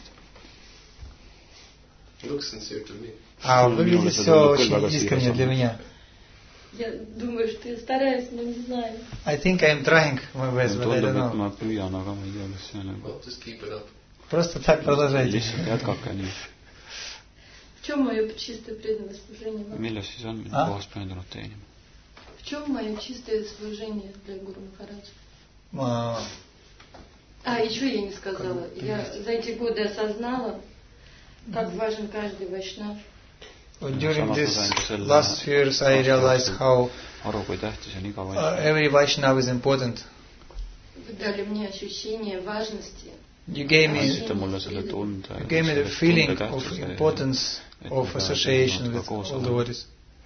It looks sincere to me. А выглядит все очень искренне для меня. Я думаю, что я стараюсь, но не знаю. I think I am trying my best, but I don't tundub, et know. ma püüan, aga ma ei tea, kas see on nagu Well, just keep it up. Просто так продолжайте. lihtsalt jätkake nii. В чем мое чистое преданное служение вам? Milles siis on minu А? kohas pühendunud teenima? В чем мое чистое служение для Гуру Махараджа? А, А, еще я не сказала. Я за эти годы осознала, как важен каждый вайшнав. During this last few years, I realized how aru, kui tähtis on iga uh, vaid. every Vaishnava is important. Вы дали мне ощущение важности. You gave me, andsite mulle selle tunde, you gave me the selle feeling tunde of tähtsuse, importance et of me peame association temaga with koos all olema. devotees.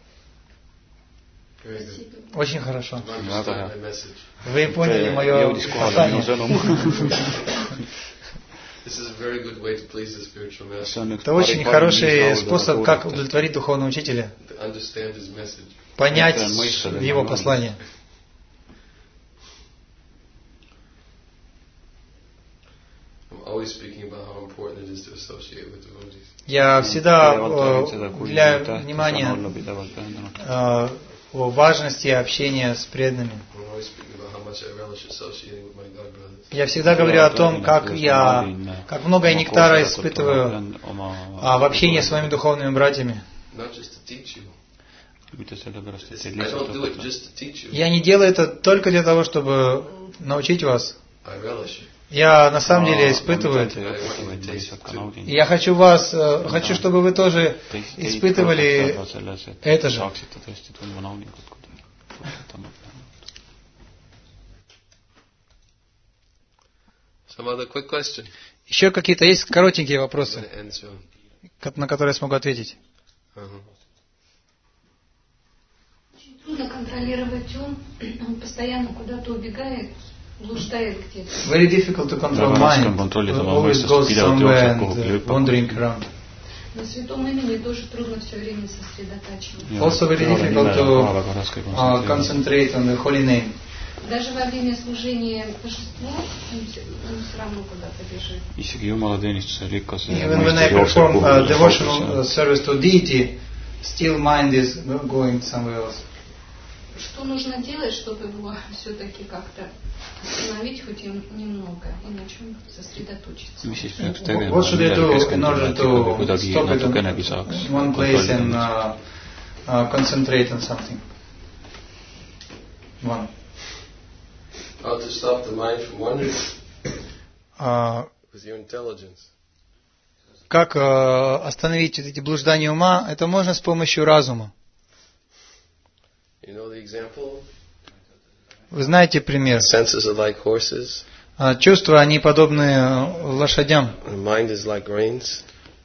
Very good. Спасибо. Очень хорошо. You understand my message. Вы поняли мое jõudis kohale minu послание. sõnum. This is a very good way to please the spiritual see master. on üks Это очень parim- parim хороший viis способ, laulda как kuulata. удовлетворить духовного учителя, To understand his message. понять Это мысль, его да. послание. I'm always speaking about how important it is to associate with devotees. Я всегда Pidevalt räägin seda, э, kui уделяю tähtis on внимание olla pidevalt pühendunud. э, о важности общения с преданными. I'm always speaking about how much I relish associating with my God brothers. Я всегда говорю о том, как я, как много я нектара испытываю а, в общении с своими духовными братьями. Not just to teach you. mitte sellepärast, et It's- teid I lihtsalt don't do it õpetada. just to teach you. Я не делаю это только для того, чтобы научить вас. I relish it. Я на самом деле Ma- испытываю ma mitte это. ei õpeta, vaid ma lihtsalt ka naudin. И я хочу вас, э, хочу, чтобы вы тоже Teist- teid испытывали kasvatada selles, et это же. saaksite tõesti tundma naudingut, kui te suhtlete oma pühendunud. Some other quick question. Еще какие-то есть коротенькие I'm вопросы, going to end soon. ко- на которые я смогу ответить? Uh-huh. Трудно контролировать ум, он постоянно куда-то убегает, блуждает где-то. Very difficult to control Väga raske on mind. kontrollida oma Always mõistust, goes pidevalt somewhere jookseb and kuhugi uh, hüppab. wandering around. На святом имени тоже трудно все время сосредотачиваться. Ja Also very peale difficult nime to on ka väga raske uh, kontsentreerida. concentrate on the holy name. Даже во время служения божеству он все, он все равно куда-то бежит. Isegi jumalateenistuse rikas Even when I perform uh, devotional uh, service to deity, still mind is going somewhere else. Что нужно делать, чтобы его все-таки как-то остановить хоть и немного, и на чем сосредоточиться? mis siis peaks tegema, What should I do millele in order keskenduda, et ikkagi to kuidagi stop it natukenegi saaks in one place and kontrollida. uh, uh, concentrate on something? One. How to stop the mind from wandering Uh, with your intelligence. как uh, остановить вот эти блуждания ума? Это можно с помощью разума. You know the example? Вы знаете пример. Senses are like horses. Uh, чувства, они подобны uh, лошадям. The mind is like reins.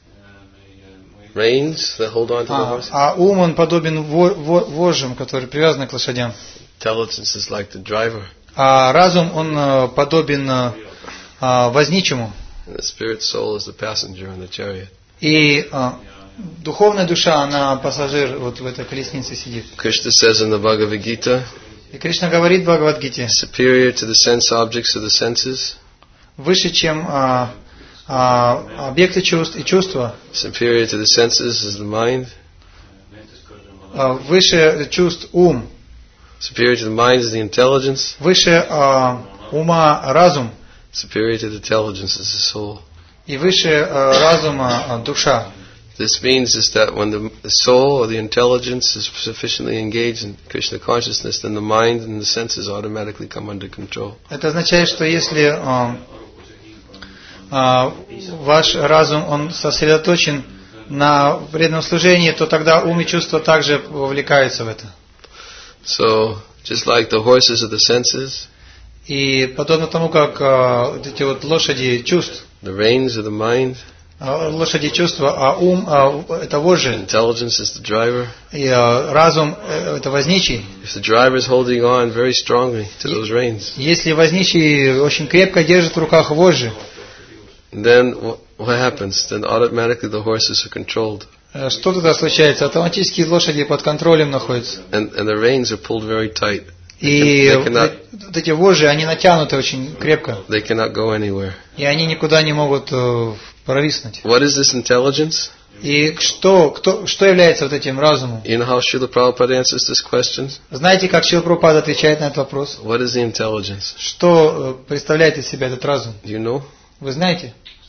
Reins that hold on to the А, horses. а ум, он подобен во, во, вожжам, которые привязаны к лошадям. Intelligence is like the driver. А разум, он uh, подобен uh, uh, возничему. And the spirit soul is the passenger in the chariot. И uh, духовная душа, она пассажир вот в этой колеснице сидит. Krishna says in the Bhagavad Gita, И Кришна говорит в Бхагавад-гите, superior to the sense objects of the senses, выше, чем а, а, объекты чувств и чувства, superior to the senses is the mind, а, выше чувств ум, superior to the mind is the intelligence, выше а, ума разум, superior to the intelligence is the soul. и выше а, разума а, душа. This means is that when the, the soul or the intelligence is sufficiently engaged in Krishna consciousness, then the mind and the senses automatically come under control. Это означает, что если а, а, ваш разум, он сосредоточен на преданном служении, то тогда ум и чувства также вовлекаются в это. So, just like the horses of the senses, И подобно тому, как а, вот эти вот лошади чувств, the reins of the mind, лошади чувства, а ум а, это вожжи. Intelligence is the driver. И а, разум это возничий. If the driver is holding on very strongly to those reins, если возничий очень крепко держит в руках вожжи, then what happens? Then automatically the horses are controlled. Что тогда случается? Автоматически лошади под контролем находятся. And, and the reins are pulled very tight. И They cannot, вот эти вожжи, они натянуты очень крепко. they cannot go anywhere. И они никуда не могут uh, провиснуть. What is this intelligence? И что, кто, что является вот этим разумом? You know how Srila Prabhupada answers this question? Знаете, как Шрила Прабхупада отвечает на этот вопрос? What is the intelligence? Что uh, представляет из себя этот разум? Do you know? Вы знаете?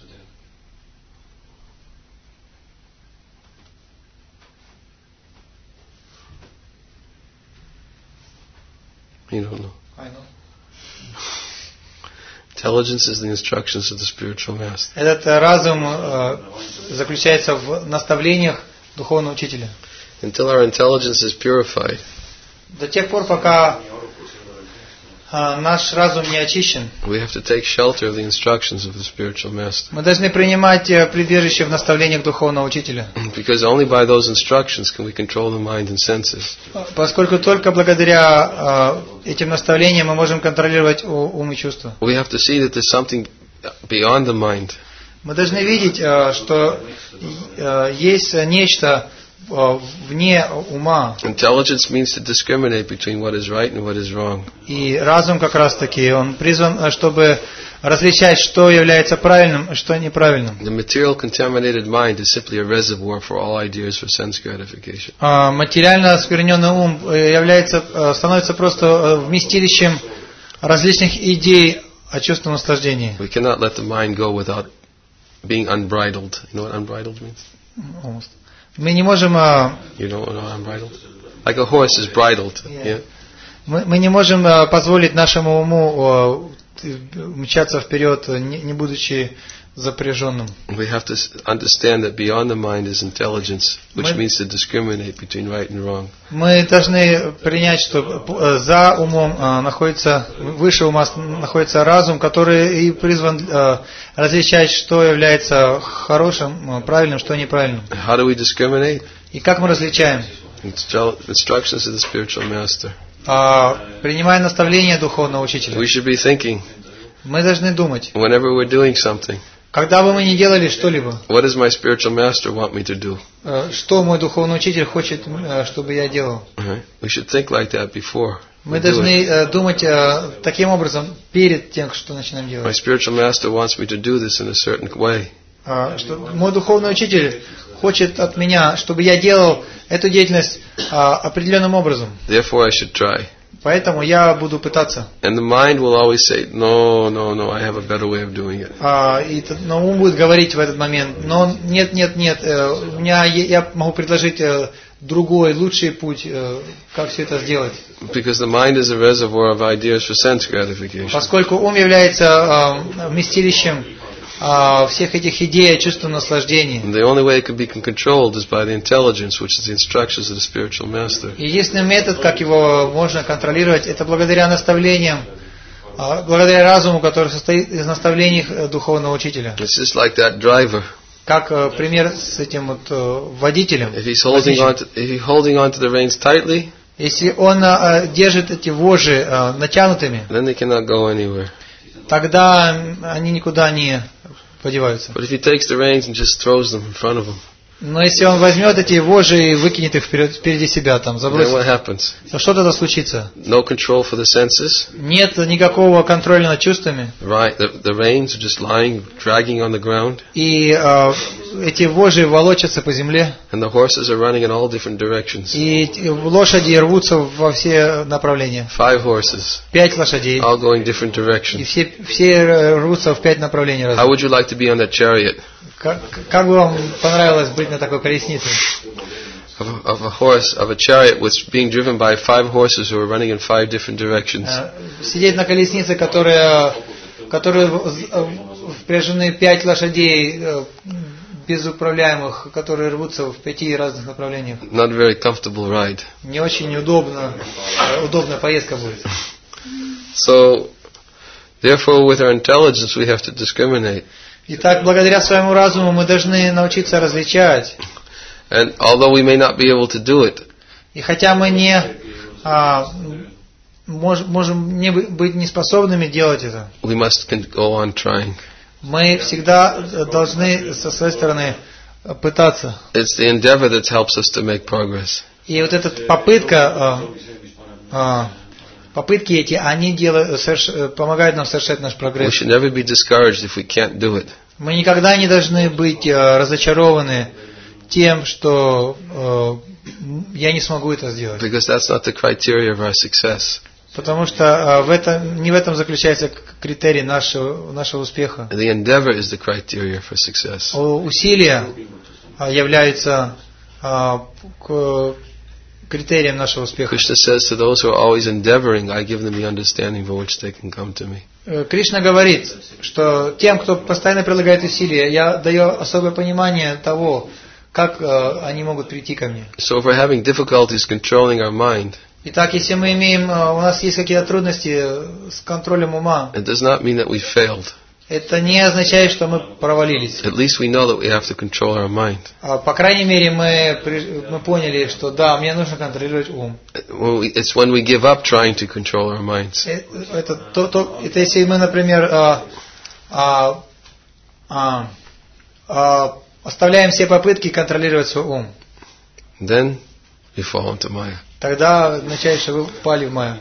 You don't know. I know. Intelligence is the instructions of the spiritual master. Этот разум uh, заключается в наставлениях духовного учителя. Until our intelligence is purified, До тех пор, пока uh, наш разум не очищен, we have to take shelter of the instructions of the spiritual master. мы должны принимать uh, прибежище в наставлениях духовного учителя. Because only by those instructions can we control the mind and senses. Поскольку только благодаря uh, этим наставлениям мы можем контролировать ум и чувства. We have to see that there's something beyond the mind. Мы должны видеть, uh, что uh, есть нечто uh, вне ума. Intelligence means to discriminate between what is right and what is wrong. И разум как раз таки, он призван, чтобы различать, что является правильным, и что неправильным. The material contaminated mind is simply a reservoir for all ideas for sense gratification. Uh, материально оскверненный ум является, uh, становится просто uh, вместилищем различных идей о чувственном наслаждении. We cannot let the mind go without being unbridled. You know what unbridled means? Almost. Мы не можем, uh, You don't know unbridled? Like a horse is bridled. Yeah. Yeah. мы, мы не можем uh, позволить нашему уму uh, мчаться вперед, не, не будучи запряженным. We have to understand that beyond the mind is intelligence, which Мы- means to discriminate between right and wrong. Мы должны принять, что uh, за умом uh, находится, выше ума находится разум, который и призван uh, различать, что является хорошим, uh, правильным, что неправильным. How do we discriminate? И как мы различаем? Instru- Instructions of the spiritual master. Uh, принимая наставления духовного учителя. We should be thinking, Мы должны думать, whenever we're doing something, когда бы мы ни делали что-либо, what does my spiritual master want me to do? uh, что мой духовный учитель хочет, uh, чтобы я делал. Right? We should think like that before Мы we do должны it. uh, думать uh, таким образом перед тем, что начинаем My делать. spiritual master wants me to do this in a certain way. Uh, что мой духовный учитель хочет от меня, чтобы я делал эту деятельность uh, определенным образом. Therefore, I should try. Поэтому я буду пытаться. And the mind will always say, no, no, no, I have a better way of doing it. Uh, и, т- но ум будет говорить в этот момент, но нет, нет, нет, uh, у меня е- я могу предложить uh, другой, лучший путь, uh, как все это сделать. Because the mind is a reservoir of ideas for sense gratification. Поскольку ум является uh, вместилищем uh, всех этих идей о чувственном наслаждении. And the only way it can be controlled is by the intelligence, which is the instructions of the spiritual master. Единственный метод, как его можно контролировать, это благодаря наставлениям, uh, благодаря разуму, который состоит из наставлений uh, духовного учителя. It's just like that driver. Как uh, пример с этим вот uh, водителем. If he's holding on to, if he's holding on to the reins tightly, Если он uh, держит эти вожжи uh, натянутыми, then they cannot go anywhere. тогда они никуда не подеваются. But if he takes the reins and just throws them in front of him, Но если он возьмет эти вожжи и выкинет их вперед, впереди себя, там, then забросит, what happens? то что тогда случится? No control for the senses. Нет никакого контроля над чувствами. Right, the, the reins are just lying, dragging on the ground, И э, эти вожжи волочатся по земле. and the horses are running in all different directions. И эти лошади рвутся во все направления. Five horses, Пять лошадей. all going different И directions. все, все рвутся в пять направлений How разных. would you like to be on that chariot Как, как бы вам понравилось быть на такой колеснице? of a, of a horse, of a chariot, which being driven by five horses who are running in five different directions? Э, Сидеть на колеснице, которая, в которой впряжены пять лошадей э, безуправляемых, которые рвутся в пяти разных направлениях. Not a very comfortable ride. Не очень удобно, э, удобная поездка будет. So, therefore, with our intelligence, we have to discriminate. Итак, благодаря своему разуму мы должны научиться различать. And although we may not be able to do it, И хотя мы не а, мож, можем не быть неспособными делать это, we must con- go on trying. мы всегда должны со своей стороны пытаться. It's the endeavor that helps us to make progress. И вот эта попытка, а, а, попытки эти, они делают, соверш, помогают нам совершать наш We прогресс. should never be discouraged if we can't do it. Мы никогда не должны быть а, разочарованы тем, что а, я не смогу это сделать. Because that's not the criteria of our success. Потому что а, в этом, не в этом заключается критерий нашего, нашего успеха. The endeavor is the criteria for success. Усилия а, являются а, к, критерием нашего успеха. Krishna says to those who are always endeavoring, I give them the understanding for which they can come to me. Кришна говорит, что тем, кто постоянно прилагает усилия, я даю особое понимание того, как э, они могут прийти ко мне. So if we're having difficulties controlling our mind, Итак, если мы имеем, э, у нас есть какие-то трудности с контролем ума, it does not mean that we failed. это не означает, что мы провалились. At least we know that we have to control our mind. А, по крайней мере, мы, мы поняли, что да, мне нужно контролировать ум. It's when we give up trying to control our minds. Это, то, то, это если мы, например, а, а, а, а, оставляем все попытки контролировать свой ум. Then we fall into Maya. Тогда означает, что вы упали в майю.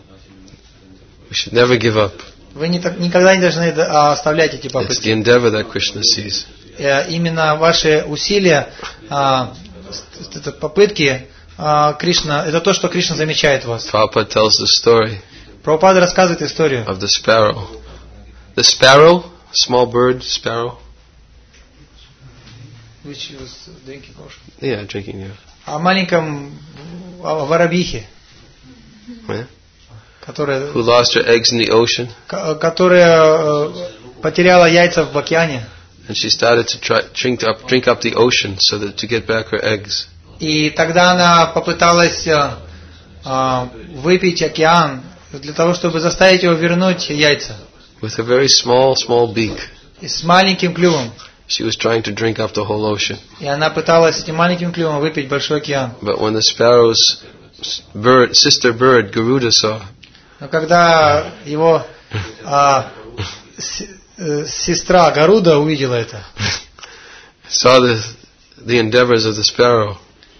We should never give up. Вы не, так, никогда не должны оставлять эти It's попытки. the endeavor that Krishna sees. Именно ваши усилия, а, это попытки, а, Кришна, это то, что Кришна замечает в вас. Prabhupada tells the story Прабхупада рассказывает историю. of the sparrow. The sparrow, small bird, sparrow. Which was drinking ocean. Yeah, drinking. Yeah. О маленьком воробьихе, Yeah. которая, Who lost her eggs in the ocean, которая потеряла яйца в океане. and she started to try drink up, drink up the ocean so that to get back her eggs. И тогда она попыталась а, выпить океан для того, чтобы заставить его вернуть яйца. With a very small, small beak, И с маленьким клювом. she was trying to drink up the whole ocean. И она пыталась этим маленьким клювом выпить большой океан. But when the sparrow's bird, sister bird, Garuda, saw, Но когда его а, с, э, сестра Гаруда увидела это, saw the the endeavors of the sparrow,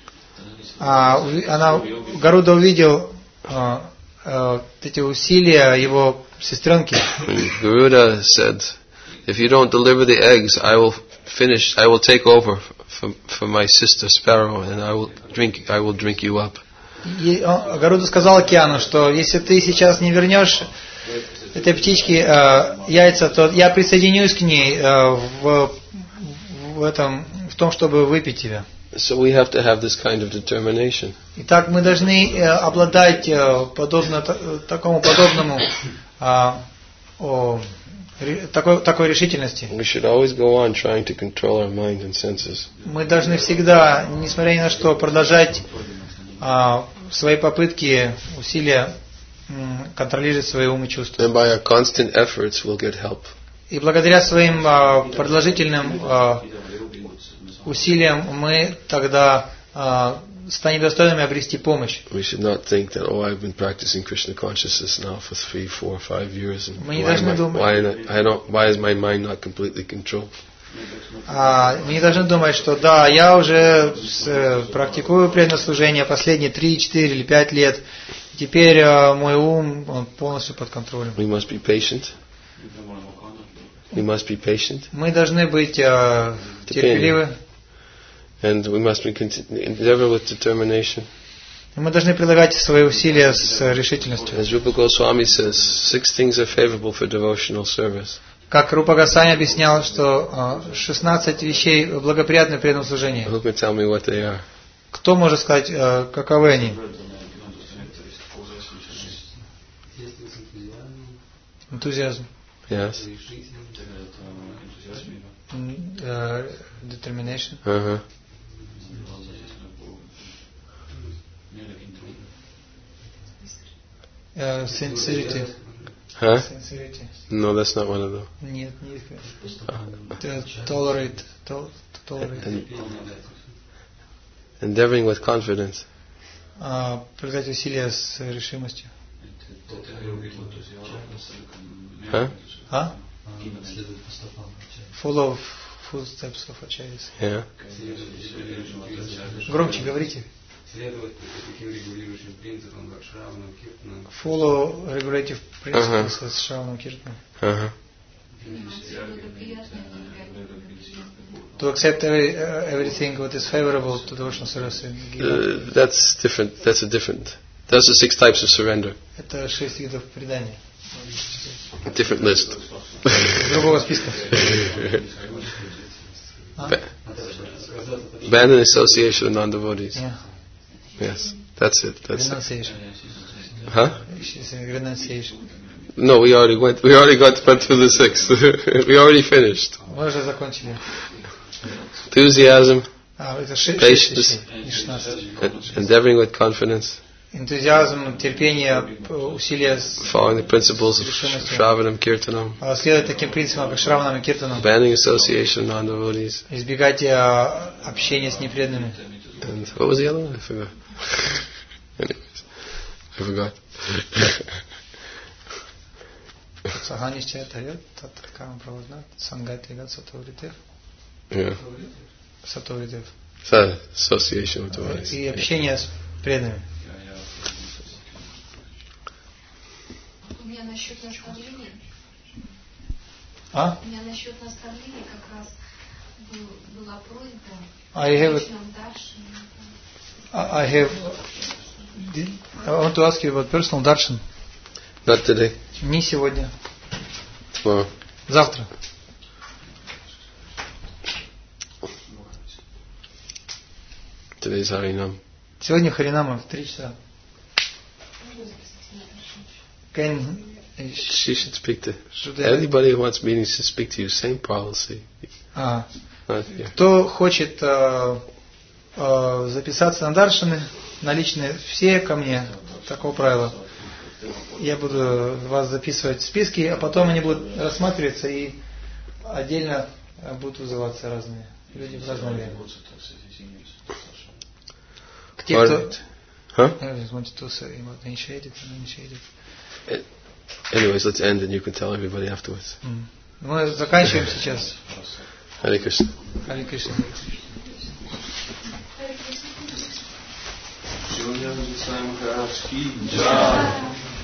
а, она, Гаруда увидел а, а, эти усилия его сестренки. Garuda said, "If you don't deliver the eggs, I will finish. I will take over for, for my sister sparrow, and I will drink. I will drink you up." И Гаруда сказал океану, что если ты сейчас не вернешь этой птичке э, яйца, то я присоединюсь к ней э, в, в этом, в том, чтобы выпить тебя. So we have to have this kind of determination. Итак, мы должны э, обладать э, подобно т, такому подобному э, о, ре, такой, такой решительности. We should always go on trying to control our mind and senses. Мы должны всегда, несмотря ни на что, продолжать э, свои попытки, усилия э, контролировать свои ум и чувства. And by our constant efforts, we'll get help. И благодаря своим э, продолжительным э, усилиям мы тогда э, станем достойными обрести помощь. We should not think that, oh, I've been practicing Krishna consciousness now for three, four, five years, and Мы не why, am должны I, думать. why, not- I don't, why is my mind not completely controlled? А, мы не должны думать, что да, я уже с, э, практикую преданное служение последние три, четыре или пять лет. Теперь э, мой ум он полностью под контролем. We must be patient. We must be patient, Мы должны быть э, терпеливы. and we must be conti- endeavor with determination. И мы должны прилагать свои усилия с решительностью. As Rupa Goswami says, six things are favorable for devotional service. Как Рупа Госвами объяснял, что э, шестнадцать вещей благоприятны в преданном служении. Who can tell me what they are? Кто может сказать, э, каковы они? Энтузиазм. Yes. М, э, Determination. Uh-huh. Э, Sincerity. Huh? Sincerity. No, that's not one of them. Нет, не их. Tolerate. To, tolerate. And, endeavoring with confidence. А, прилагать усилия с решимостью. Huh? А? Follow footsteps of Acharyas. Yeah. Громче говорите. Следовать таким регулирующим принципам, как Шравана Киртана. Follow regulative principles as Shravana Kirtana. Uh-huh. To accept every, uh, everything what is favorable to devotional service. Uh, that's different. That's a different. Those are six types of surrender. Это шесть видов предания. A different list. Другого списка. Abandon association with non-devotees. Yeah. Yes, that's it. That's Renunciation. it. Huh? Renunciation. No, we already went. We already got went through the six. We already finished. Мы уже закончили. Enthusiasm, А, это шесть, patience, не шестнадцать. endeavoring with confidence, Энтузиазм, терпение, усилия с following the principles of Shravanam Kirtanam, следовать таким принципам, как Шраванам и Киртанам, abandoning association with non-devotees. избегать а, общения с непреданными. And what was the other one? I forgot. Anyways, I forgot. Саханишчая тарет, таткам правознат, сангатига сатовритев. Yeah. Сатовритев. So, association with devotees. И общение с преданными. У меня насчет наставлений. А? У меня насчет наставлений как раз был, была просьба. I have, I have, I want to ask you about personal darshan. Not today. Не сегодня. Tomorrow. Завтра. Today's Harinam. Сегодня Харинама в три часа. Can she should speak to anybody who wants meetings to speak to you. Same policy. А. Not, yeah. Кто хочет э, э, записаться на даршаны, на личные, все ко мне. Такого правила. Я буду вас записывать в списки, а потом они будут рассматриваться и отдельно будут вызываться разные люди в разное время. Те, кто... Huh? Anyways, let's end and you can tell everybody afterwards. Mm. Мы заканчиваем сейчас. Hare Krishna. Hare Krishna. Сегодня мы с вами